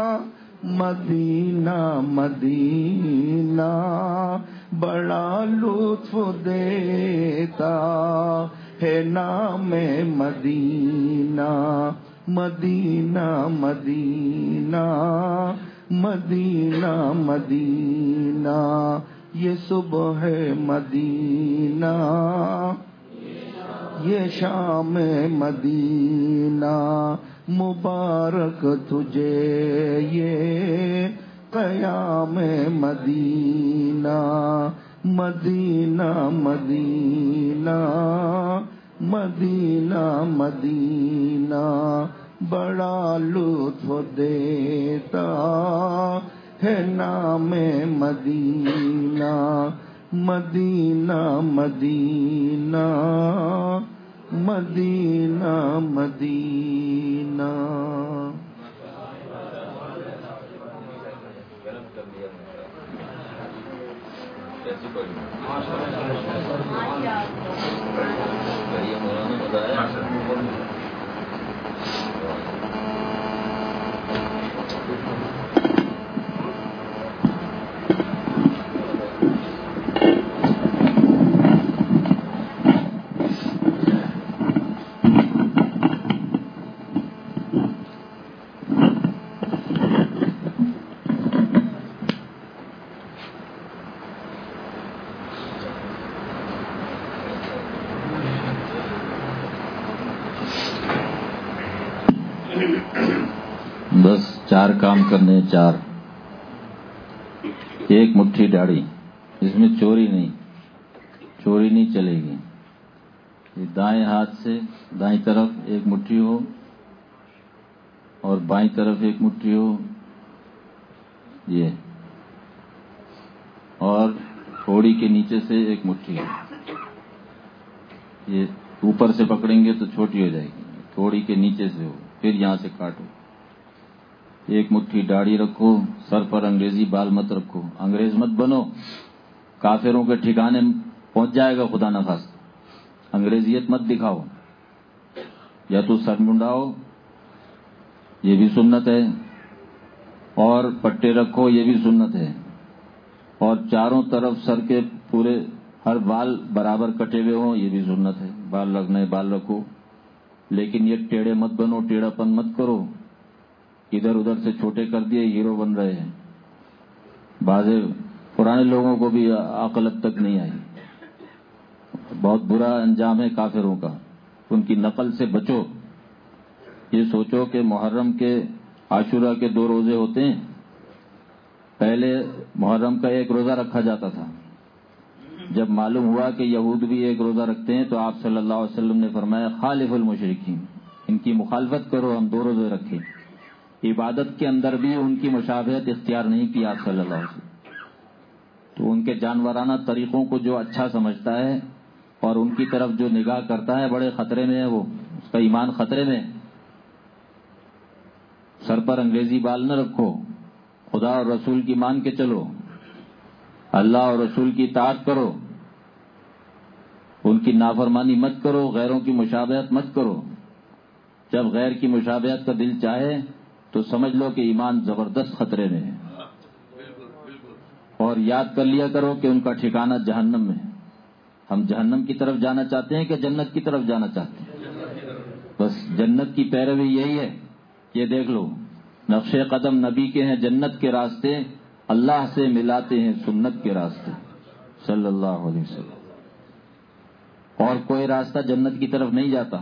مدینہ مدینہ بڑا لطف دیتا ہے نام مدینہ مدینہ مدینہ مدینہ مدینہ یہ صبح ہے مدینہ یہ شام مدینہ مبارک تجھے یہ قیام مدینہ مدینہ مدینہ مدینہ مدینہ بڑا لطف دیتا ہے نام مدینہ مدینہ مدینہ مدینہ مدینہ مولانا بتایا بس چار کام کرنے، چار. ایک مٹھی داڑھی، اس میں چوری نہیں، چوری نہیں چلے گی. دائیں ہاتھ سے دائیں طرف ایک مٹھی ہو اور بائیں طرف ایک مٹھی ہو، یہ، اور تھوڑی کے نیچے سے ایک مٹھی ہو. یہ اوپر سے پکڑیں گے تو چھوٹی ہو جائے گی، تھوڑی کے نیچے سے ہو، پھر یہاں سے کاٹو. ایک مٹھی داڑھی رکھو، سر پر انگریزی بال مت رکھو. انگریز مت بنو، کافروں کے ٹھکانے پہنچ جائے گا خدا نخواستہ. انگریزیت مت دکھاؤ، یا تو سر منڈاؤ، یہ بھی سنت ہے، اور پٹے رکھو، یہ بھی سنت ہے. اور چاروں طرف سر کے پورے ہر بال برابر کٹے ہوئے ہوں، یہ بھی سنت ہے. بال رکھنا ہے بال رکھو، لیکن یہ ٹیڑھے مت بنو، ٹیڑھا پن مت کرو. ادھر ادھر سے چھوٹے کر دیے، ہیرو بن رہے ہیں. بعض پرانے لوگوں کو بھی عقل اب تک نہیں آئی. بہت برا انجام ہے کافروں کا، ان کی نقل سے بچو. یہ سوچو کہ محرم کے عاشورہ کے دو روزے ہوتے ہیں. پہلے محرم کا ایک روزہ رکھا جاتا تھا. جب معلوم ہوا کہ یہود بھی ایک روزہ رکھتے ہیں تو آپ صلی اللہ علیہ وسلم نے فرمایا خالف المشرکین، ان کی مخالفت کرو، ہم دو روزے رکھیں. عبادت کے اندر بھی ان کی مشابہت اختیار نہیں کی آپ صلی اللہ علیہ وسلم. تو ان کے جانورانہ طریقوں کو جو اچھا سمجھتا ہے اور ان کی طرف جو نگاہ کرتا ہے، بڑے خطرے میں ہے وہ، اس کا ایمان خطرے میں. سر پر انگریزی بال نہ رکھو، خدا اور رسول کی مان کے چلو، اللہ اور رسول کی اطاعت کرو، ان کی نافرمانی مت کرو، غیروں کی مشابہت مت کرو. جب غیر کی مشابہت کا دل چاہے تو سمجھ لو کہ ایمان زبردست خطرے میں ہے. اور یاد کر لیا کرو کہ ان کا ٹھکانہ جہنم میں ہے. ہم جہنم کی طرف جانا چاہتے ہیں کہ جنت کی طرف جانا چاہتے ہیں؟ بس جنت کی پیروی یہی ہے. یہ دیکھ لو، نقش قدم نبی کے ہیں جنت کے راستے، اللہ سے ملاتے ہیں سنت کے راستے صلی اللہ علیہ وسلم. اور کوئی راستہ جنت کی طرف نہیں جاتا.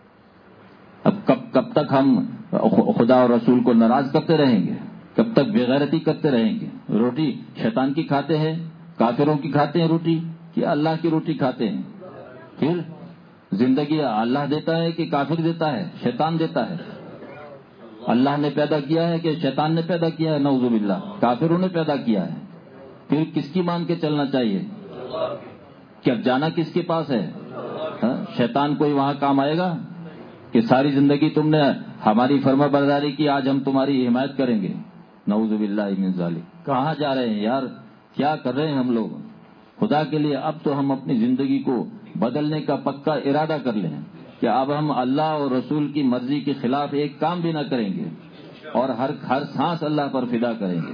اب کب کب تک ہم خدا اور رسول کو ناراض کرتے رہیں گے؟ کب تک بےغیرتی کرتے رہیں گے؟ روٹی شیطان کی کھاتے ہیں، کافروں کی کھاتے ہیں روٹی، کہ اللہ کی روٹی کھاتے ہیں. پھر زندگی اللہ دیتا ہے کہ کافر دیتا ہے؟ شیطان دیتا ہے. اللہ نے پیدا کیا ہے کہ شیطان نے پیدا کیا ہے؟ نعوذ باللہ، کافروں نے پیدا کیا ہے. پھر کس کی مان کے چلنا چاہیے؟ کیا جانا کس کے پاس ہے؟ شیطان کوئی وہاں کام آئے گا کہ ساری زندگی تم نے ہماری فرما برداری کی، آج ہم تمہاری حمایت کریں گے؟ نعوذ باللہ من ذالک. کہاں جا رہے ہیں یار؟ کیا کر رہے ہیں ہم لوگ خدا کے لیے؟ اب تو ہم اپنی زندگی کو بدلنے کا پکا ارادہ کر لیں کہ اب ہم اللہ اور رسول کی مرضی کے خلاف ایک کام بھی نہ کریں گے، اور ہر ہر سانس اللہ پر فدا کریں گے.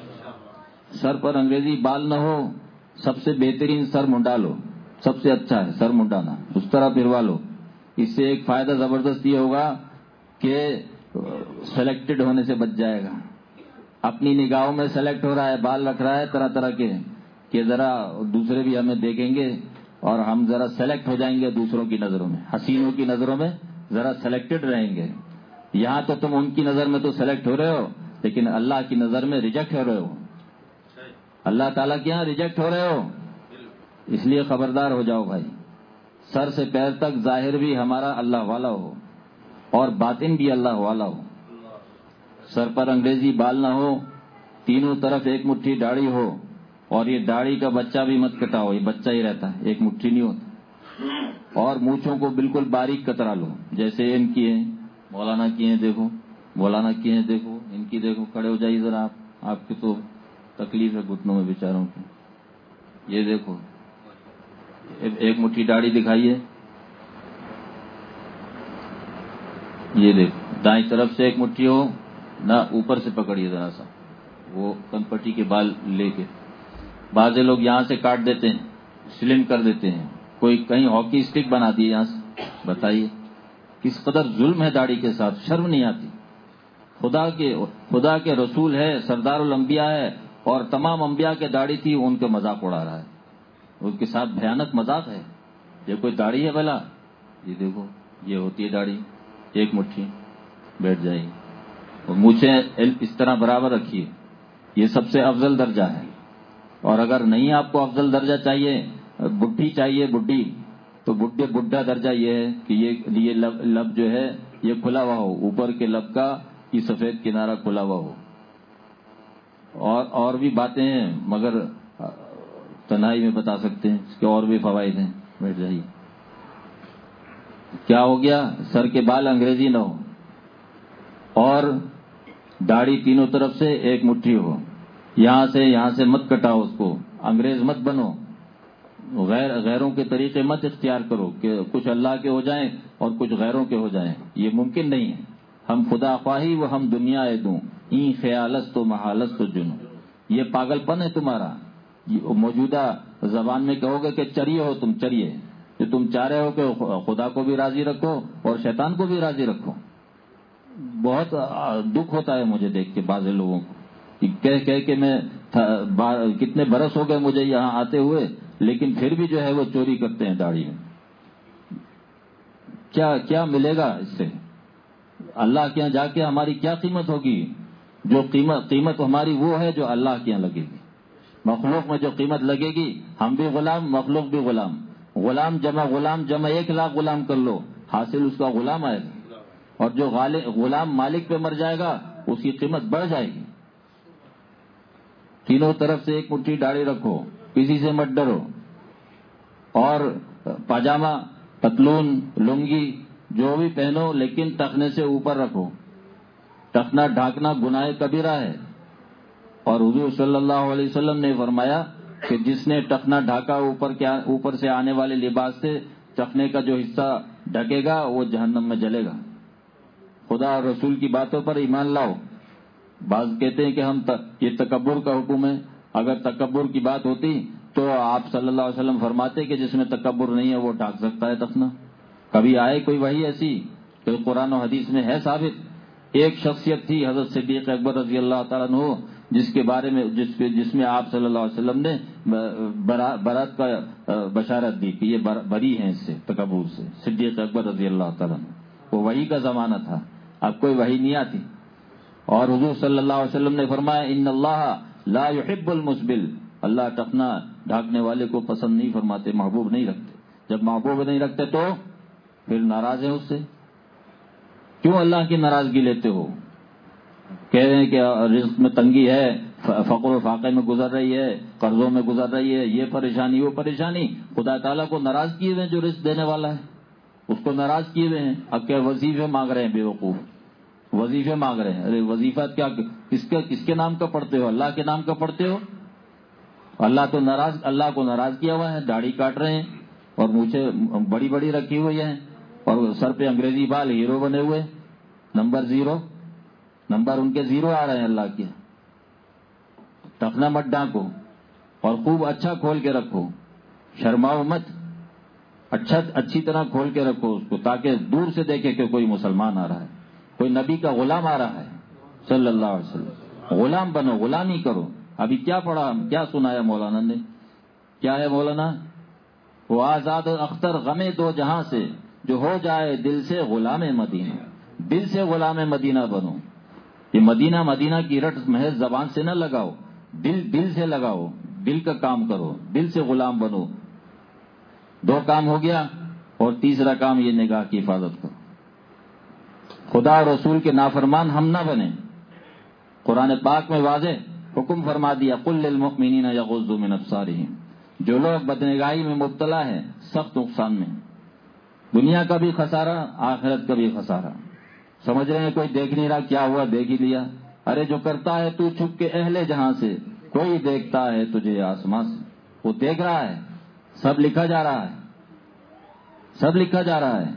سر پر انگریزی بال نہ ہو، سب سے بہترین سر منڈا لو، سب سے اچھا ہے سر منڈانا، اس طرح پھروا لو. اس سے ایک فائدہ زبردست یہ ہوگا کہ سلیکٹڈ ہونے سے بچ جائے گا. اپنی نگاہوں میں سلیکٹ ہو رہا ہے، بال رکھ رہا ہے طرح طرح کے، کہ ذرا دوسرے بھی ہمیں دیکھیں گے اور ہم ذرا سلیکٹ ہو جائیں گے دوسروں کی نظروں میں، حسینوں کی نظروں میں ذرا سلیکٹڈ رہیں گے. یہاں تو تم ان کی نظر میں تو سلیکٹ ہو رہے ہو، لیکن اللہ کی نظر میں ریجیکٹ ہو رہے ہو، اللہ تعالیٰ کے یہاں ریجیکٹ ہو رہے ہو. اس لیے خبردار ہو جاؤ بھائی. سر سے پیر تک ظاہر بھی ہمارا اللہ والا ہو اور باطن بھی اللہ والا ہو. سر پر انگریزی بال نہ ہو، تینوں طرف ایک مٹھی داڑھی ہو، اور یہ داڑھی کا بچہ بھی مت کٹاؤ، یہ بچہ ہی رہتا ہے، ایک مٹھی نہیں ہوتا. اور مونچھوں کو بالکل باریک کترا لو، جیسے ان کی ہیں، مولانا کی ہیں دیکھو، مولانا کی ہیں دیکھو، ان کی دیکھو. کھڑے ہو جائیے ذرا آپ، آپ کی تو تکلیف ہے گھٹنوں میں بیچاروں کی. یہ دیکھو، ایک مٹھی داڑھی دکھائیے. یہ دیکھو، دائیں طرف سے ایک مٹھی ہو نہ، اوپر سے پکڑیے ذرا سا، وہ کنپٹی کے بال لے کے. بعض لوگ یہاں سے کاٹ دیتے ہیں، سلم کر دیتے ہیں، کوئی کہیں ہاکی اسٹک بنا دی یہاں سے. بتائیے کس قدر ظلم ہے داڑھی کے ساتھ، شرم نہیں آتی. خدا کے خدا کے رسول ہے، سردار الانبیاء ہے، اور تمام انبیاء کے داڑھی تھی، ان کے مذاق اڑا رہا ہے. ان کے ساتھ بھیانک مذاق ہے. یہ کوئی داڑھی ہے بھلا؟ یہ دیکھو، یہ ہوتی ہے داڑھی، ایک مٹھی. بیٹھ جائیے اور مونچھیں اس طرح برابر رکھیے. یہ سب سے افضل درجہ ہے. اور اگر نہیں آپ کو افضل درجہ چاہیے، بڈھی چاہیے بڈھی، تو بڈھے بڈھا درجہ یہ ہے کہ یہ یہ لب, لب جو ہے یہ کھلا ہوا ہو، اوپر کے لب کا یہ سفید کنارہ کھلا ہوا ہو. اور اور بھی باتیں ہیں مگر تنہائی میں بتا سکتے ہیں، اس کے اور بھی فوائد ہیں. بیٹھ جائیے. کیا ہو گیا؟ سر کے بال انگریزی نہ ہو اور داڑھی تینوں طرف سے ایک مٹھی ہو. یہاں سے یہاں سے مت کٹاؤ اس کو، انگریز مت بنو، غیر غیروں کے طریقے مت اختیار کرو کہ کچھ اللہ کے ہو جائیں اور کچھ غیروں کے ہو جائیں. یہ ممکن نہیں ہے. ہم خدا خواہی وہ ہم دنیا دوں، این خیالست تو محالست تو جنو. یہ پاگل پن ہے تمہارا. موجودہ زبان میں کہو گے کہ چریے ہو تم، چریے کہ تم چاہ رہے ہو کہ خدا کو بھی راضی رکھو اور شیطان کو بھی راضی رکھو. بہت دکھ ہوتا ہے مجھے دیکھ کے بعض لوگوں کو کہ کہہ کہہ کہ میں کتنے برس ہو گئے مجھے یہاں آتے ہوئے، لیکن پھر بھی جو ہے وہ چوری کرتے ہیں داڑھی میں. کیا کیا ملے گا اس سے؟ اللہ کے یہاں جا کے ہماری کیا قیمت ہوگی؟ جو قیمت قیمت ہماری وہ ہے جو اللہ کے یہاں لگے گی. مخلوق میں جو قیمت لگے گی، ہم بھی غلام، مخلوق بھی غلام. غلام جمع غلام جمع ایک لاکھ غلام کر لو، حاصل اس کا غلام آئے گا. اور جو غلام مالک پہ مر جائے گا اس کی قیمت بڑھ جائے گی. تینوں طرف سے ایک مٹھی داڑھی رکھو، کسی سے مت ڈرو. اور پاجامہ، پتلون، لنگی جو بھی پہنو لیکن ٹخنے سے اوپر رکھو. ٹخنا ڈھانکنا گناہ کبیرہ ہے. اور حضور صلی اللہ علیہ وسلم نے فرمایا کہ جس نے ٹخنا ڈھاکا اوپر کے اوپر سے آنے والے لباس سے، ٹخنے کا جو حصہ ڈھکے گا وہ جہنم میں جلے گا. خدا اور رسول کی باتوں پر ایمان لاؤ. بعض کہتے ہیں کہ ہم یہ تکبر کا حکم ہے. اگر تکبر کی بات ہوتی تو آپ صلی اللہ علیہ وسلم فرماتے کہ جس میں تکبر نہیں ہے وہ ڈھانک سکتا ہے ٹخنا. کبھی آئے کوئی وحی ایسی کہ قرآن و حدیث میں ہے ثابت؟ ایک شخصیت تھی حضرت صدیق اکبر رضی اللہ تعالیٰ عنہ، جس کے بارے میں جس پہ جس میں آپ صلی اللہ علیہ وسلم نے برات کا بشارت دی کہ یہ بری ہیں اس سے، تکبر سے. صدیق اکبر رضی اللہ تعالیٰ عنہ، وہ وحی کا زمانہ تھا، اب کوئی وحی نہیں آتی. اور حضور صلی اللہ علیہ وسلم نے فرمایا ان اللہ لا يحب المسبل، اللہ ٹخنا ڈھانکنے والے کو پسند نہیں فرماتے، محبوب نہیں رکھتے. جب محبوب نہیں رکھتے تو پھر ناراض ہیں اس سے. کیوں اللہ کی ناراضگی لیتے ہو؟ کہہ رہے ہیں کہ رزق میں تنگی ہے، فقر و فاقے میں گزر رہی ہے، قرضوں میں گزر رہی ہے، یہ پریشانی وہ پریشانی. خدا تعالیٰ کو ناراض کیے ہوئے جو رزق دینے والا ہے اس کو ناراض کیے ہوئے ہیں. اب کیا وظیفے مانگ رہے ہیں؟ بے وقوف وظیفے مانگ رہے ہیں. ارے وظیفہ کیا کس کے کس کے نام کا پڑھتے ہو؟ اللہ کے نام کا پڑھتے ہو. اللہ تو ناراض، اللہ کو ناراض کیا ہوا ہے. داڑھی کاٹ رہے ہیں اور مونچھیں بڑی بڑی رکھی ہوئی ہیں اور سر پہ انگریزی بال ہیرو بنے ہوئے، نمبر زیرو، نمبر ان کے زیرو آ رہے ہیں اللہ کے. ٹخنا مت ڈانکو اور خوب اچھا کھول کے رکھو، شرماؤ مت. اچھا اچھی طرح کھول کے رکھو اس کو تاکہ دور سے دیکھے کہ کوئی مسلمان آ رہا ہے، کوئی نبی کا غلام آ رہا ہے صلی اللہ علیہ وسلم. غلام بنو، غلامی کرو. ابھی کیا پڑھا، کیا سنایا مولانا نے؟ کیا ہے مولانا؟ وہ آزاد اختر غمے دو جہاں سے، جو ہو جائے دل سے غلام مدینہ. دل سے غلام مدینہ بنو. یہ مدینہ مدینہ کی رٹ محض زبان سے نہ لگاؤ، دل دل سے لگاؤ، دل کا کام کرو، دل سے غلام بنو. دو کام ہو گیا. اور تیسرا کام یہ نگاہ کی حفاظت کرو. خدا اور رسول کے نافرمان ہم نہ بنیں. قرآن پاک میں واضح حکم فرما دیا قل للمؤمنین یغضوا من ابصارہم. جو لوگ بدنگاہی میں مبتلا ہیں سخت نقصان میں، دنیا کا بھی خسارہ، آخرت کا بھی خسارہ. سمجھ رہے ہیں کوئی دیکھ نہیں رہا، کیا ہوا دیکھ ہی لیا. ارے جو کرتا ہے تو چھپ کے اہل جہاں سے، کوئی دیکھتا ہے تجھے آسمان سے. وہ دیکھ رہا ہے، سب لکھا جا رہا ہے، سب لکھا جا رہا ہے.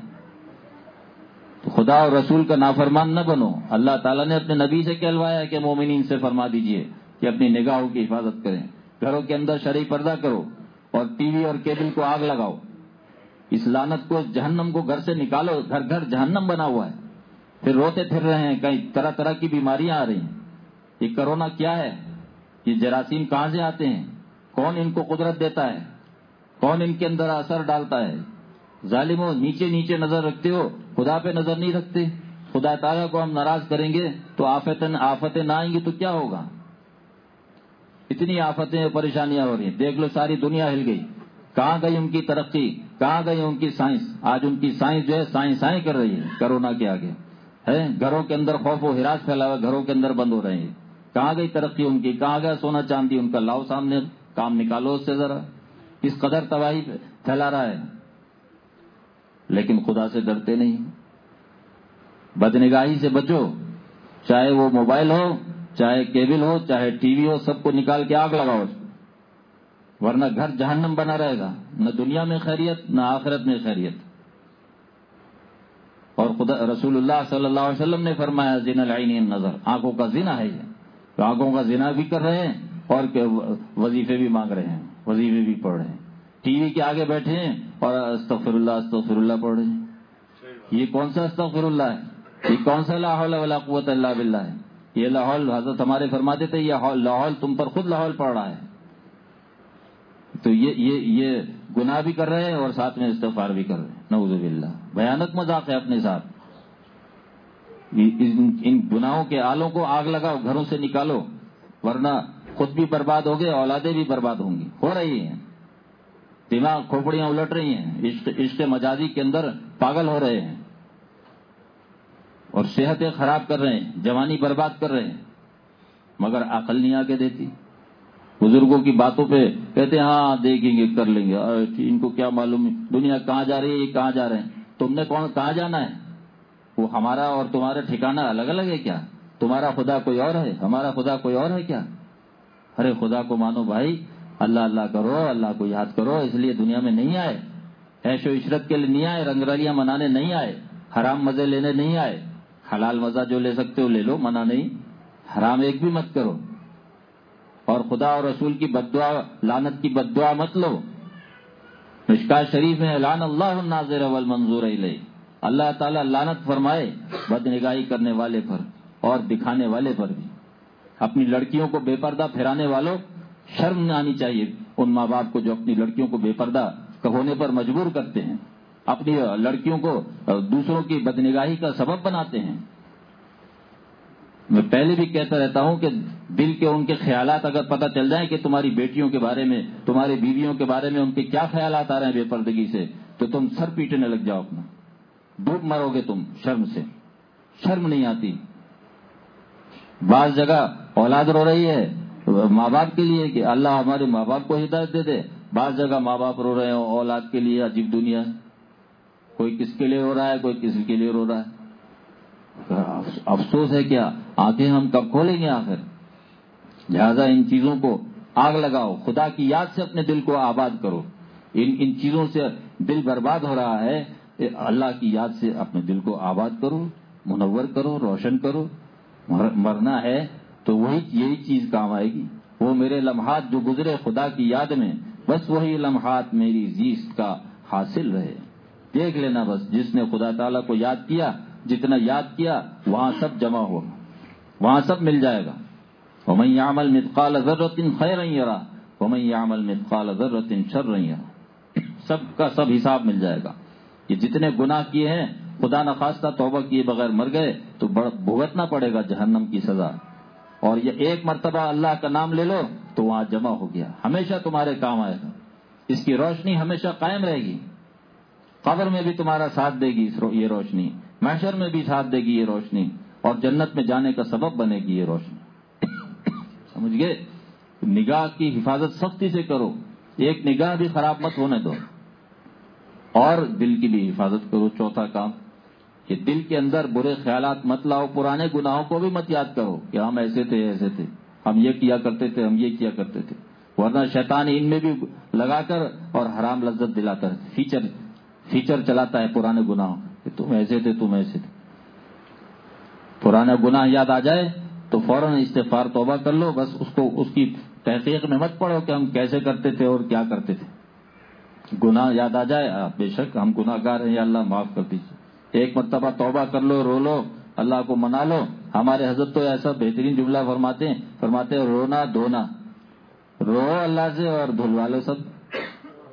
تو خدا اور رسول کا نافرمان نہ بنو. اللہ تعالیٰ نے اپنے نبی سے کہلوایا ہے کہ مومنین سے فرما دیجئے کہ اپنی نگاہوں کی حفاظت کریں. گھروں کے اندر شرعی پردہ کرو اور ٹی وی اور کیبل کو آگ لگاؤ. اس لعنت کو، جہنم کو گھر سے نکالو. گھر گھر جہنم بنا ہوا ہے. پھر روتے پھر رہے ہیں، کئی طرح طرح کی بیماریاں آ رہی ہیں. یہ کرونا کیا ہے؟ یہ جراثیم کہاں سے آتے ہیں؟ کون ان کو قدرت دیتا ہے؟ کون ان کے اندر اثر ڈالتا ہے؟ ظالموں، نیچے نیچے نظر رکھتے ہو، خدا پہ نظر نہیں رکھتے. خدا تعالیٰ کو ہم ناراض کریں گے تو آفتیں آفتیں نہ آئیں گی تو کیا ہوگا؟ اتنی آفتیں اور پریشانیاں ہو رہی ہیں. دیکھ لو ساری دنیا ہل گئی. کہاں گئی ان کی ترقی؟ کہاں گئی ان کی سائنس؟ آج ان کی سائنس جو ہے سائنس سائن کر رہی ہے کرونا کے آگے ہے. گھروں کے اندر خوف و ہراس پھیلا ہوا، گھروں کے اندر بند ہو رہے ہیں. کہاں گئی ترقی ان کی؟ کہاں گیا سونا چاندی ان کا؟ لاؤ سامنے، کام نکالو اس سے ذرا. اس قدر تباہی پھیلا رہا ہے، لیکن خدا سے ڈرتے نہیں. بدنگاہی سے بچو، چاہے وہ موبائل ہو، چاہے کیبل ہو، چاہے ٹی وی ہو، سب کو نکال کے آگ لگاؤ، ورنہ گھر جہنم بنا رہے گا. نہ دنیا میں خیریت نہ آخرت میں خیریت. اور خدا رسول اللہ صلی اللہ علیہ وسلم نے فرمایا زنا العین النظر، آنکھوں کا زنا ہے یہ. تو آنکھوں کا زنا بھی کر رہے ہیں اور وظیفے بھی مانگ رہے ہیں، وظیفے بھی پڑھ رہے ہیں، ٹی وی کے آگے بیٹھے ہیں اور استغفر اللہ استغفر اللہ پڑھ رہے ہیں. یہ کون سا استغفر اللہ ہے؟ یہ کون سا لا حول ولا قوت الا باللہ ہے؟ یہ لاہور حضرت ہمارے فرماتے تھے یہ لاہور تم پر خود لاہور پڑ رہا ہے. تو یہ یہ یہ گناہ بھی کر رہے ہیں اور ساتھ میں استغفار بھی کر رہے ہیں. نعوذ باللہ، بھیانک مذاق ہے اپنے ساتھ. ان گناہوں کے آلوں کو آگ لگاؤ، گھروں سے نکالو، ورنہ خود بھی برباد ہوگے، اولادیں بھی برباد ہوں گی. ہو رہی ہیں، دماغ کھوپڑیاں الٹ رہی ہیں، عشق عشق مجازی کے اندر پاگل ہو رہے ہیں اور صحتیں خراب کر رہے ہیں، جوانی برباد کر رہے ہیں، مگر عقل نہیں آگے دیتی. بزرگوں کی باتوں پہ کہتے ہیں ہاں دیکھیں گے کر لیں گے، ان کو کیا معلوم دنیا کہاں جا رہی ہے، یہ کہاں جا رہے ہیں. تم نے کون کہاں جانا ہے؟ وہ ہمارا اور تمہارا ٹھکانہ الگ الگ ہے کیا؟ تمہارا خدا کوئی اور ہے، ہمارا خدا کوئی اور ہے کیا؟ ارے خدا کو مانو بھائی، اللہ اللہ کرو، اللہ کو یاد کرو. اس لیے دنیا میں نہیں آئے، عیش و عشرت کے لیے نہیں آئے، رنگ رلیاں منانے نہیں آئے، حرام مزے لینے نہیں آئے. حلال مزہ جو لے سکتے ہو لے لو، منع نہیں. حرام ایک بھی مت کرو، اور خدا اور رسول کی بددعا لعنت کی بددعا مت لو. مشکات شریف میں لعن اللہ الناظر والمنظور الیہ، اللہ تعالیٰ لعنت فرمائے بدنگاہی کرنے والے پر اور دکھانے والے پر بھی. اپنی لڑکیوں کو بے پردہ پھرانے والوں، شرم نہ آنی چاہیے ان ماں باپ کو جو اپنی لڑکیوں کو بے پردہ ہونے پر مجبور کرتے ہیں، اپنی لڑکیوں کو دوسروں کی بدنگاہی کا سبب بناتے ہیں. میں پہلے بھی کہتا رہتا ہوں کہ دل کے ان کے خیالات اگر پتہ چل جائیں کہ تمہاری بیٹیوں کے بارے میں، تمہاری بیویوں کے بارے میں ان کے کیا خیالات آ رہے ہیں بے پردگی سے، تو تم سر پیٹنے لگ جاؤ اپنا، ڈوب مرو گے تم شرم سے. شرم نہیں آتی. بعض جگہ اولاد رو رہی ہے ماں باپ کے لیے کہ اللہ ہمارے ماں باپ کو ہدایت دے دے، بعض جگہ ماں باپ رو رہے ہیں اولاد کے لیے. عجیب دنیا ہے، کوئی کس کے لیے رو رہا ہے، کوئی کسی کے لیے رو رہا ہے. افسوس ہے کیا، آنکھیں ہم کب کھولیں گے آخر. لہذا ان چیزوں کو آگ لگاؤ، خدا کی یاد سے اپنے دل کو آباد کرو. ان ان چیزوں سے دل برباد ہو رہا ہے، اللہ کی یاد سے اپنے دل کو آباد کرو، منور کرو، روشن کرو. مرنا ہے تو وہی یہی چیز کام آئے گی. وہ میرے لمحات جو گزرے خدا کی یاد میں، بس وہی لمحات میری زیست کا حاصل رہے. دیکھ لینا بس، جس نے خدا تعالیٰ کو یاد کیا، جتنا یاد کیا وہاں سب جمع ہو، وہاں سب مل جائے گا. وَمَن يَعْمَلْ مِثْقَالَ ذَرَّةٍ خَيْرًا يَرَهُ وَمَن يَعْمَلْ مِثْقَالَ ذَرَّةٍ شَرًّا يَرَهُ. سب کا سب حساب مل جائے گا. یہ جتنے گناہ کیے ہیں، خدا نخواستہ توبہ کیے بغیر مر گئے تو بھگتنا پڑے گا جہنم کی سزا. اور یہ ایک مرتبہ اللہ کا نام لے لو تو وہاں جمع ہو گیا، ہمیشہ تمہارے کام آئے گا. اس کی روشنی ہمیشہ قائم رہے گی. قبر میں بھی تمہارا ساتھ دے گی یہ روشنی، محشر میں بھی ساتھ دے گی یہ روشنی، اور جنت میں جانے کا سبب بنے گی یہ روشنی. سمجھ گئے؟ نگاہ کی حفاظت سختی سے کرو، ایک نگاہ بھی خراب مت ہونے دو، اور دل کی بھی حفاظت کرو. چوتھا کام کہ دل کے اندر برے خیالات مت لاؤ، پرانے گناہوں کو بھی مت یاد کرو کہ ہم ایسے تھے ایسے تھے، ہم یہ کیا کرتے تھے، ہم یہ کیا کرتے تھے. ورنہ شیطان ان میں بھی لگا کر اور حرام لذت دلاتا ہے، فیچر فیچر چلاتا ہے پرانے گناہوں کہ تم ایسے تھے تم ایسے تھے. پرانا گناہ یاد آ جائے تو فوراً استغفار توبہ کر لو. بس اس کو اس کی تحقیق میں مت پڑھو کہ ہم کیسے کرتے تھے اور کیا کرتے تھے. گناہ یاد آ جائے، بے شک ہم گناہ گار ہیں، یا اللہ معاف کر دیجیے. ایک مرتبہ توبہ کر لو، رو لو، اللہ کو منا لو. ہمارے حضرت تو ایسا بہترین جملہ فرماتے ہیں فرماتے ہیں رونا دھونا، رو اللہ سے اور دھلوا لو، سب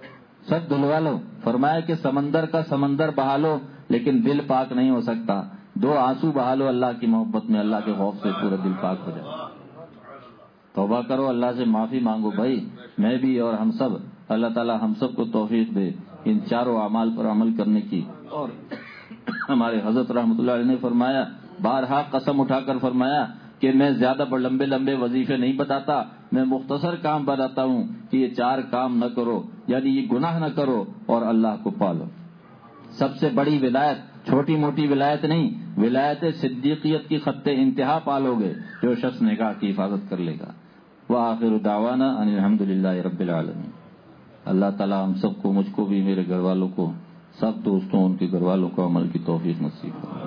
سب دھلوا لو. فرمایا کہ سمندر کا سمندر بہا لو لیکن دل پاک نہیں ہو سکتا. دو آنسو بہا لو اللہ کی محبت میں، اللہ کے خوف سے پورا دل پاک ہو جائے. توبہ کرو، اللہ سے معافی مانگو. بھائی میں بھی اور ہم سب، اللہ تعالی ہم سب کو توفیق دے ان چاروں اعمال پر عمل کرنے کی. اور ہمارے حضرت رحمۃ اللہ علیہ نے فرمایا، بارہا قسم اٹھا کر فرمایا کہ میں زیادہ پر لمبے لمبے وظیفے نہیں بتاتا، میں مختصر کام بتاتا ہوں کہ یہ چار کام نہ کرو، یعنی یہ گناہ نہ کرو اور اللہ کو پالو. سب سے بڑی ولایت چھوٹی موٹی ولایت نہیں، ولایت صدیقیت کی خط انتہا پالو گے جو شخص نکاح کی حفاظت کر لے گا. وآخر دعوانا ان الحمد للہ رب العالمین. اللہ تعالی ہم سب کو، مجھ کو بھی، میرے گھر والوں کو، سب دوستوں ان کے گھر والوں کو عمل کی توفیق نصیب کرے.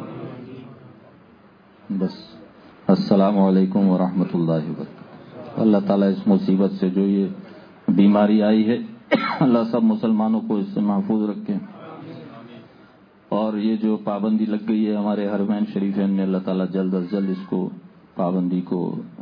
بس السلام علیکم ورحمۃ اللہ وبرکاتہ. اللہ تعالیٰ اس مصیبت سے جو یہ بیماری آئی ہے، اللہ سب مسلمانوں کو اس سے محفوظ رکھے. اور یہ جو پابندی لگ گئی ہے ہمارے حرمین شریفین میں، اللہ تعالیٰ جلد از جلد اس کو پابندی کو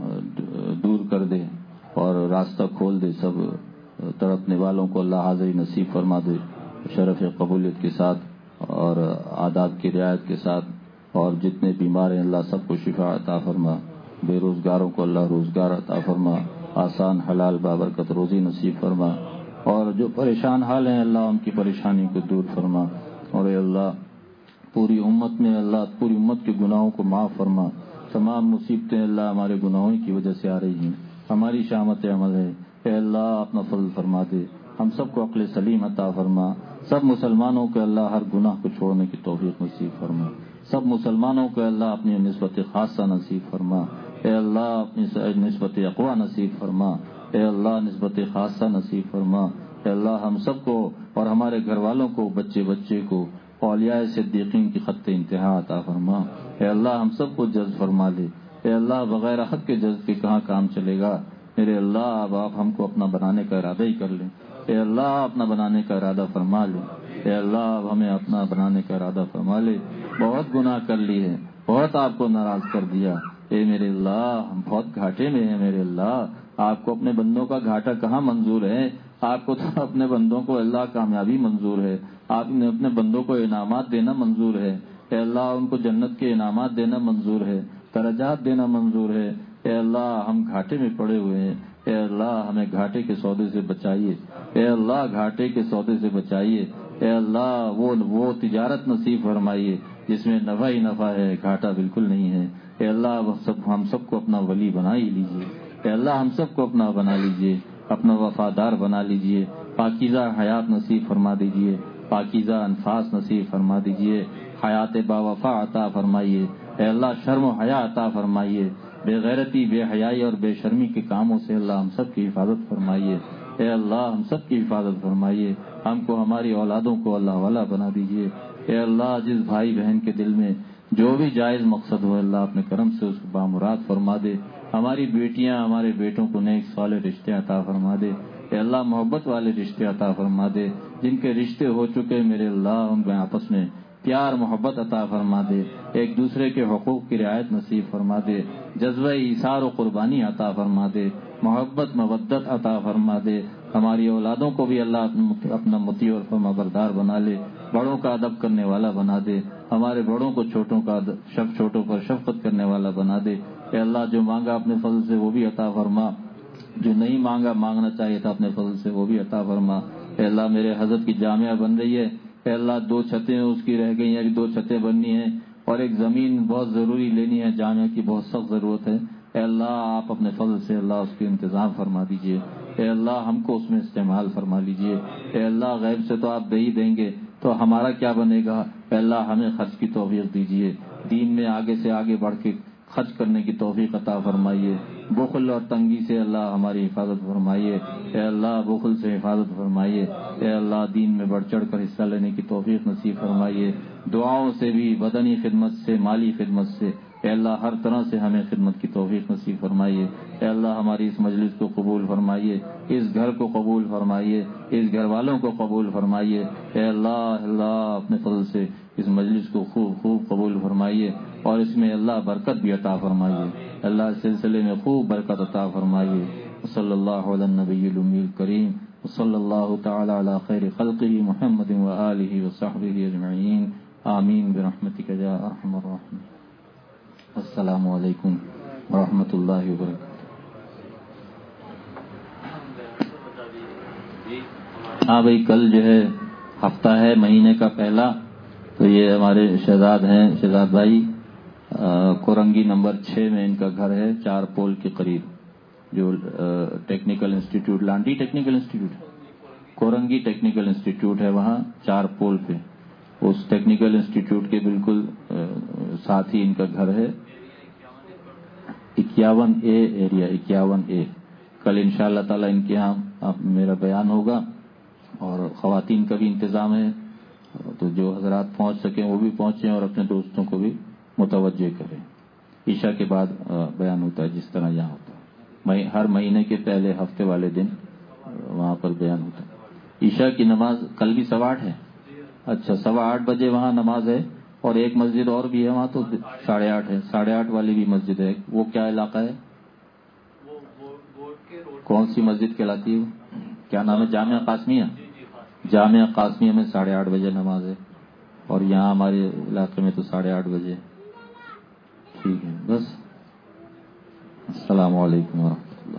دور کر دے اور راستہ کھول دے. سب تڑپنے والوں کو اللہ حاضری نصیب فرما دے شرف قبولیت کے ساتھ اور آداب کی رعایت کے ساتھ. اور جتنے بیمار ہیں اللہ سب کو شفا عطا فرما. بے روزگاروں کو اللہ روزگار عطا فرما، آسان حلال بابرکت روزی نصیب فرما. اور جو پریشان حال ہیں اللہ ان کی پریشانی کو دور فرما. اور اے اللہ پوری امت میں، اللہ پوری امت کے گناہوں کو معاف فرما. تمام مصیبتیں اللہ ہمارے گناہوں کی وجہ سے آ رہی ہیں، ہماری شامت عمل ہے. اے اللہ اپنا فضل فرما دے، ہم سب کو عقل سلیم عطا فرما. سب مسلمانوں کو اللہ ہر گناہ کو چھوڑنے کی توفیق نصیب فرما. سب مسلمانوں کو اللہ اپنی نسبت خاصہ نصیب فرما. اے اللہ اپنی نسبت اقوا نصیب فرما. اے اللہ نسبت خاصہ نصیب فرما. اے اللہ ہم سب کو اور ہمارے گھر والوں کو، بچے بچے کو اولیاء صدیقین کی خط انتہا عطا فرما. اے اللہ ہم سب کو جذب فرما لے. اے اللہ بغیر حق کے جذب کے کہاں کام چلے گا. میرے اللہ اب آپ ہم کو اپنا بنانے کا ارادہ ہی کر لیں. اے اللہ اپنا بنانے کا ارادہ فرما لے. اے اللہ اب ہمیں اپنا بنانے کا ارادہ فرما لے. بہت گناہ کر لیے، بہت آپ کو ناراض کر دیا. اے میرے اللہ ہم بہت گھاٹے میں ہیں. میرے اللہ آپ کو اپنے بندوں کا گھاٹا کہاں منظور ہے. آپ کو تو اپنے بندوں کو اللہ کامیابی منظور ہے. آپ نے اپنے بندوں کو انعامات دینا منظور ہے. اے اللہ ان کو جنت کے انعامات دینا منظور ہے، درجات دینا منظور ہے. اے اللہ ہم گھاٹے میں پڑے ہوئے ہیں. اے اللہ ہمیں گھاٹے کے سودے سے بچائیے. اے اللہ گھاٹے کے سودے سے بچائیے. اے اللہ وہ وہ تجارت نصیب فرمائیے جس میں نفع ہی نفع ہے، گھاٹا بالکل نہیں ہے. اے اللہ سب ہم سب کو اپنا ولی بنا ہی لیجیے. اے اللہ ہم سب کو اپنا بنا لیجیے، اپنا وفادار بنا لیجیے. پاکیزہ حیات نصیب فرما دیجیے، پاکیزہ انفاس نصیب فرما دیجیے. حیات با وفا عطا فرمائیے. اے اللہ شرم و حیا عطا فرمائیے. بے غیرتی، بے حیائی اور بے شرمی کے کاموں سے اللہ ہم سب کی حفاظت فرمائیے. اے اللہ ہم سب کی حفاظت فرمائیے. ہم کو، ہماری اولادوں کو اللہ والا بنا دیجیے. اے اللہ جس بھائی بہن کے دل میں جو بھی جائز مقصد ہو اللہ اپنے کرم سے اس کو بامراد فرما دے. ہماری بیٹیاں، ہمارے بیٹوں کو نیک صالح رشتے عطا فرما دے. اے اللہ محبت والے رشتے عطا فرما دے. جن کے رشتے ہو چکے میرے اللہ ان میں آپس میں پیار محبت عطا فرما دے. ایک دوسرے کے حقوق کی رعایت نصیب فرما دے. جذبہ ایثار و قربانی عطا فرما دے. محبت مودت عطا فرما دے. ہماری اولادوں کو بھی اللہ اپنا مطیع اور فرمانبردار بنا لے. بڑوں کا ادب کرنے والا بنا دے. ہمارے بڑوں کو چھوٹوں کا شف چھوٹوں پر شفقت کرنے والا بنا دے. اے اللہ جو مانگا اپنے فضل سے وہ بھی عطا فرما، جو نہیں مانگا مانگنا چاہیے تھا اپنے فضل سے وہ بھی عطا فرما. اے اللہ میرے حضرت کی جامعہ بن رہی ہے. اے اللہ دو چھتیں اس کی رہ گئی ہیں، دو چھتیں بننی ہیں اور ایک زمین بہت ضروری لینی ہے، جامعہ کی بہت سخت ضرورت ہے. اے اللہ آپ اپنے فضل سے اللہ اس کے انتظام فرما دیجئے. اے اللہ ہم کو اس میں استعمال فرما لیجئے. اے اللہ غیب سے تو آپ دے ہی دیں گے تو ہمارا کیا بنے گا. اے اللہ ہمیں خرچ کی توفیق دیجئے. دین میں آگے سے آگے بڑھ کے خرچ کرنے کی توفیق عطا فرمائیے. بخل اور تنگی سے اللہ ہماری حفاظت فرمائیے. اے اللہ بخل سے حفاظت فرمائیے. اے اللہ دین میں بڑھ چڑھ کر حصہ لینے کی توفیق نصیب فرمائیے. دعاؤں سے بھی، بدنی خدمت سے، مالی خدمت سے اے اللہ ہر طرح سے ہمیں خدمت کی توفیق نصیب فرمائیے. اے اللہ ہماری اس مجلس کو قبول فرمائیے، اس گھر کو قبول فرمائیے، اس گھر والوں کو قبول فرمائیے. اے اللہ اللہ اپنے فضل سے اس مجلس کو خوب خوب قبول فرمائیے اور اس میں اللہ برکت بھی عطا فرمائیے. اللہ اس سلسلے میں خوب برکت عطا فرمائیے. صلی اللہ علی النبی الامی الکریم صلی اللہ تعالی علی خیر خلقہ محمد وآلہ وصحبہ اجمعین. آمین برحمتک یا ارحم الراحمین. السلام علیکم ورحمۃ اللہ وبرکاتہ. ہاں بھائی، کل جو ہے ہفتہ ہے مہینے کا پہلا، تو یہ ہمارے شہزاد ہیں، شہزاد بھائی کورنگی نمبر چھ میں ان کا گھر ہے، چار پول کے قریب، جو technical institute, Landhi technical institute, Korangi technical institute ہے وہاں چار پول پہ. اس ٹیکنیکل انسٹیٹیوٹ کے بالکل ساتھ ہی ان کا گھر ہے، اکیاون اے ایریا، اکیاون اے. کل انشاءاللہ تعالی ان کے یہاں میرا بیان ہوگا اور خواتین کا بھی انتظام ہے، تو جو حضرات پہنچ سکیں وہ بھی پہنچیں اور اپنے دوستوں کو بھی متوجہ کریں. عشاء کے بعد بیان ہوتا ہے جس طرح یہاں ہوتا ہے، ہر مہینے کے پہلے ہفتے والے دن وہاں پر بیان ہوتا ہے. عشاء کی نماز کل بھی سوا آٹھ ہے. اچھا، سوا آٹھ بجے وہاں نماز ہے، اور ایک مسجد اور بھی ہے وہاں تو ساڑھے آٹھ ہے، ساڑھے آٹھ والی بھی مسجد ہے. وہ کیا علاقہ ہے؟ کون سی مسجد کہلاتی ہے؟ کیا نام ہے؟ جامعہ قاسمیہ. جامعہ قاسمیہ میں ساڑھے آٹھ بجے نماز ہے، اور یہاں ہمارے علاقے میں تو ساڑھے آٹھ بجے. ٹھیک ہے، بس. السلام علیکم ورحمۃ اللہ.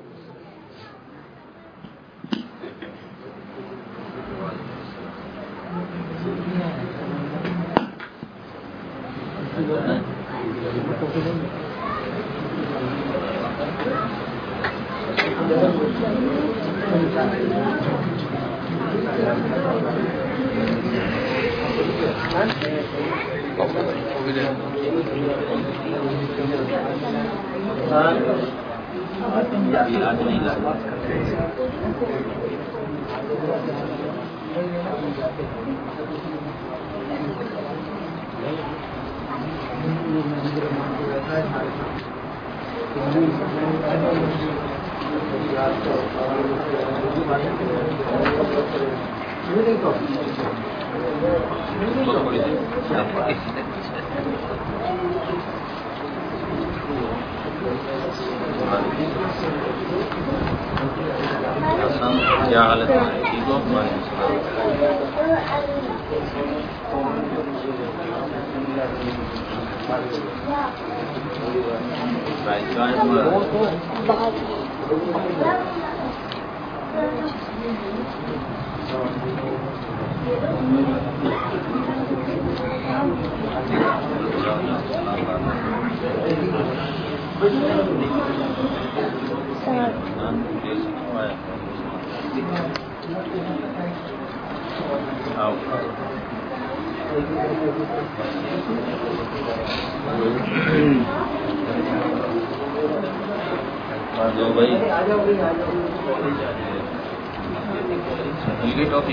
کیا حالت ہے؟ ٹھیک ہو؟ بھائی ٹاپی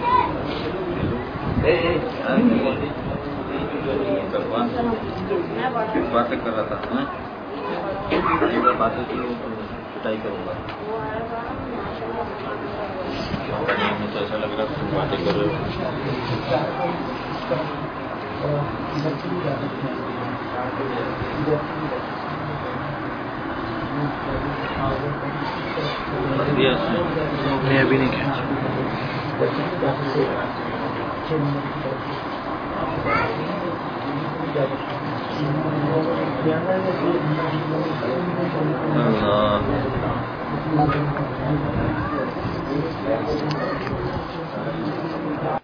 باتیں کر رہا تھا، باتیں کی پٹائی کروں گا. مجھے ایسا لگ رہا تم باتیں کر رہے میں ابھی نہیں کھینچ. اللہ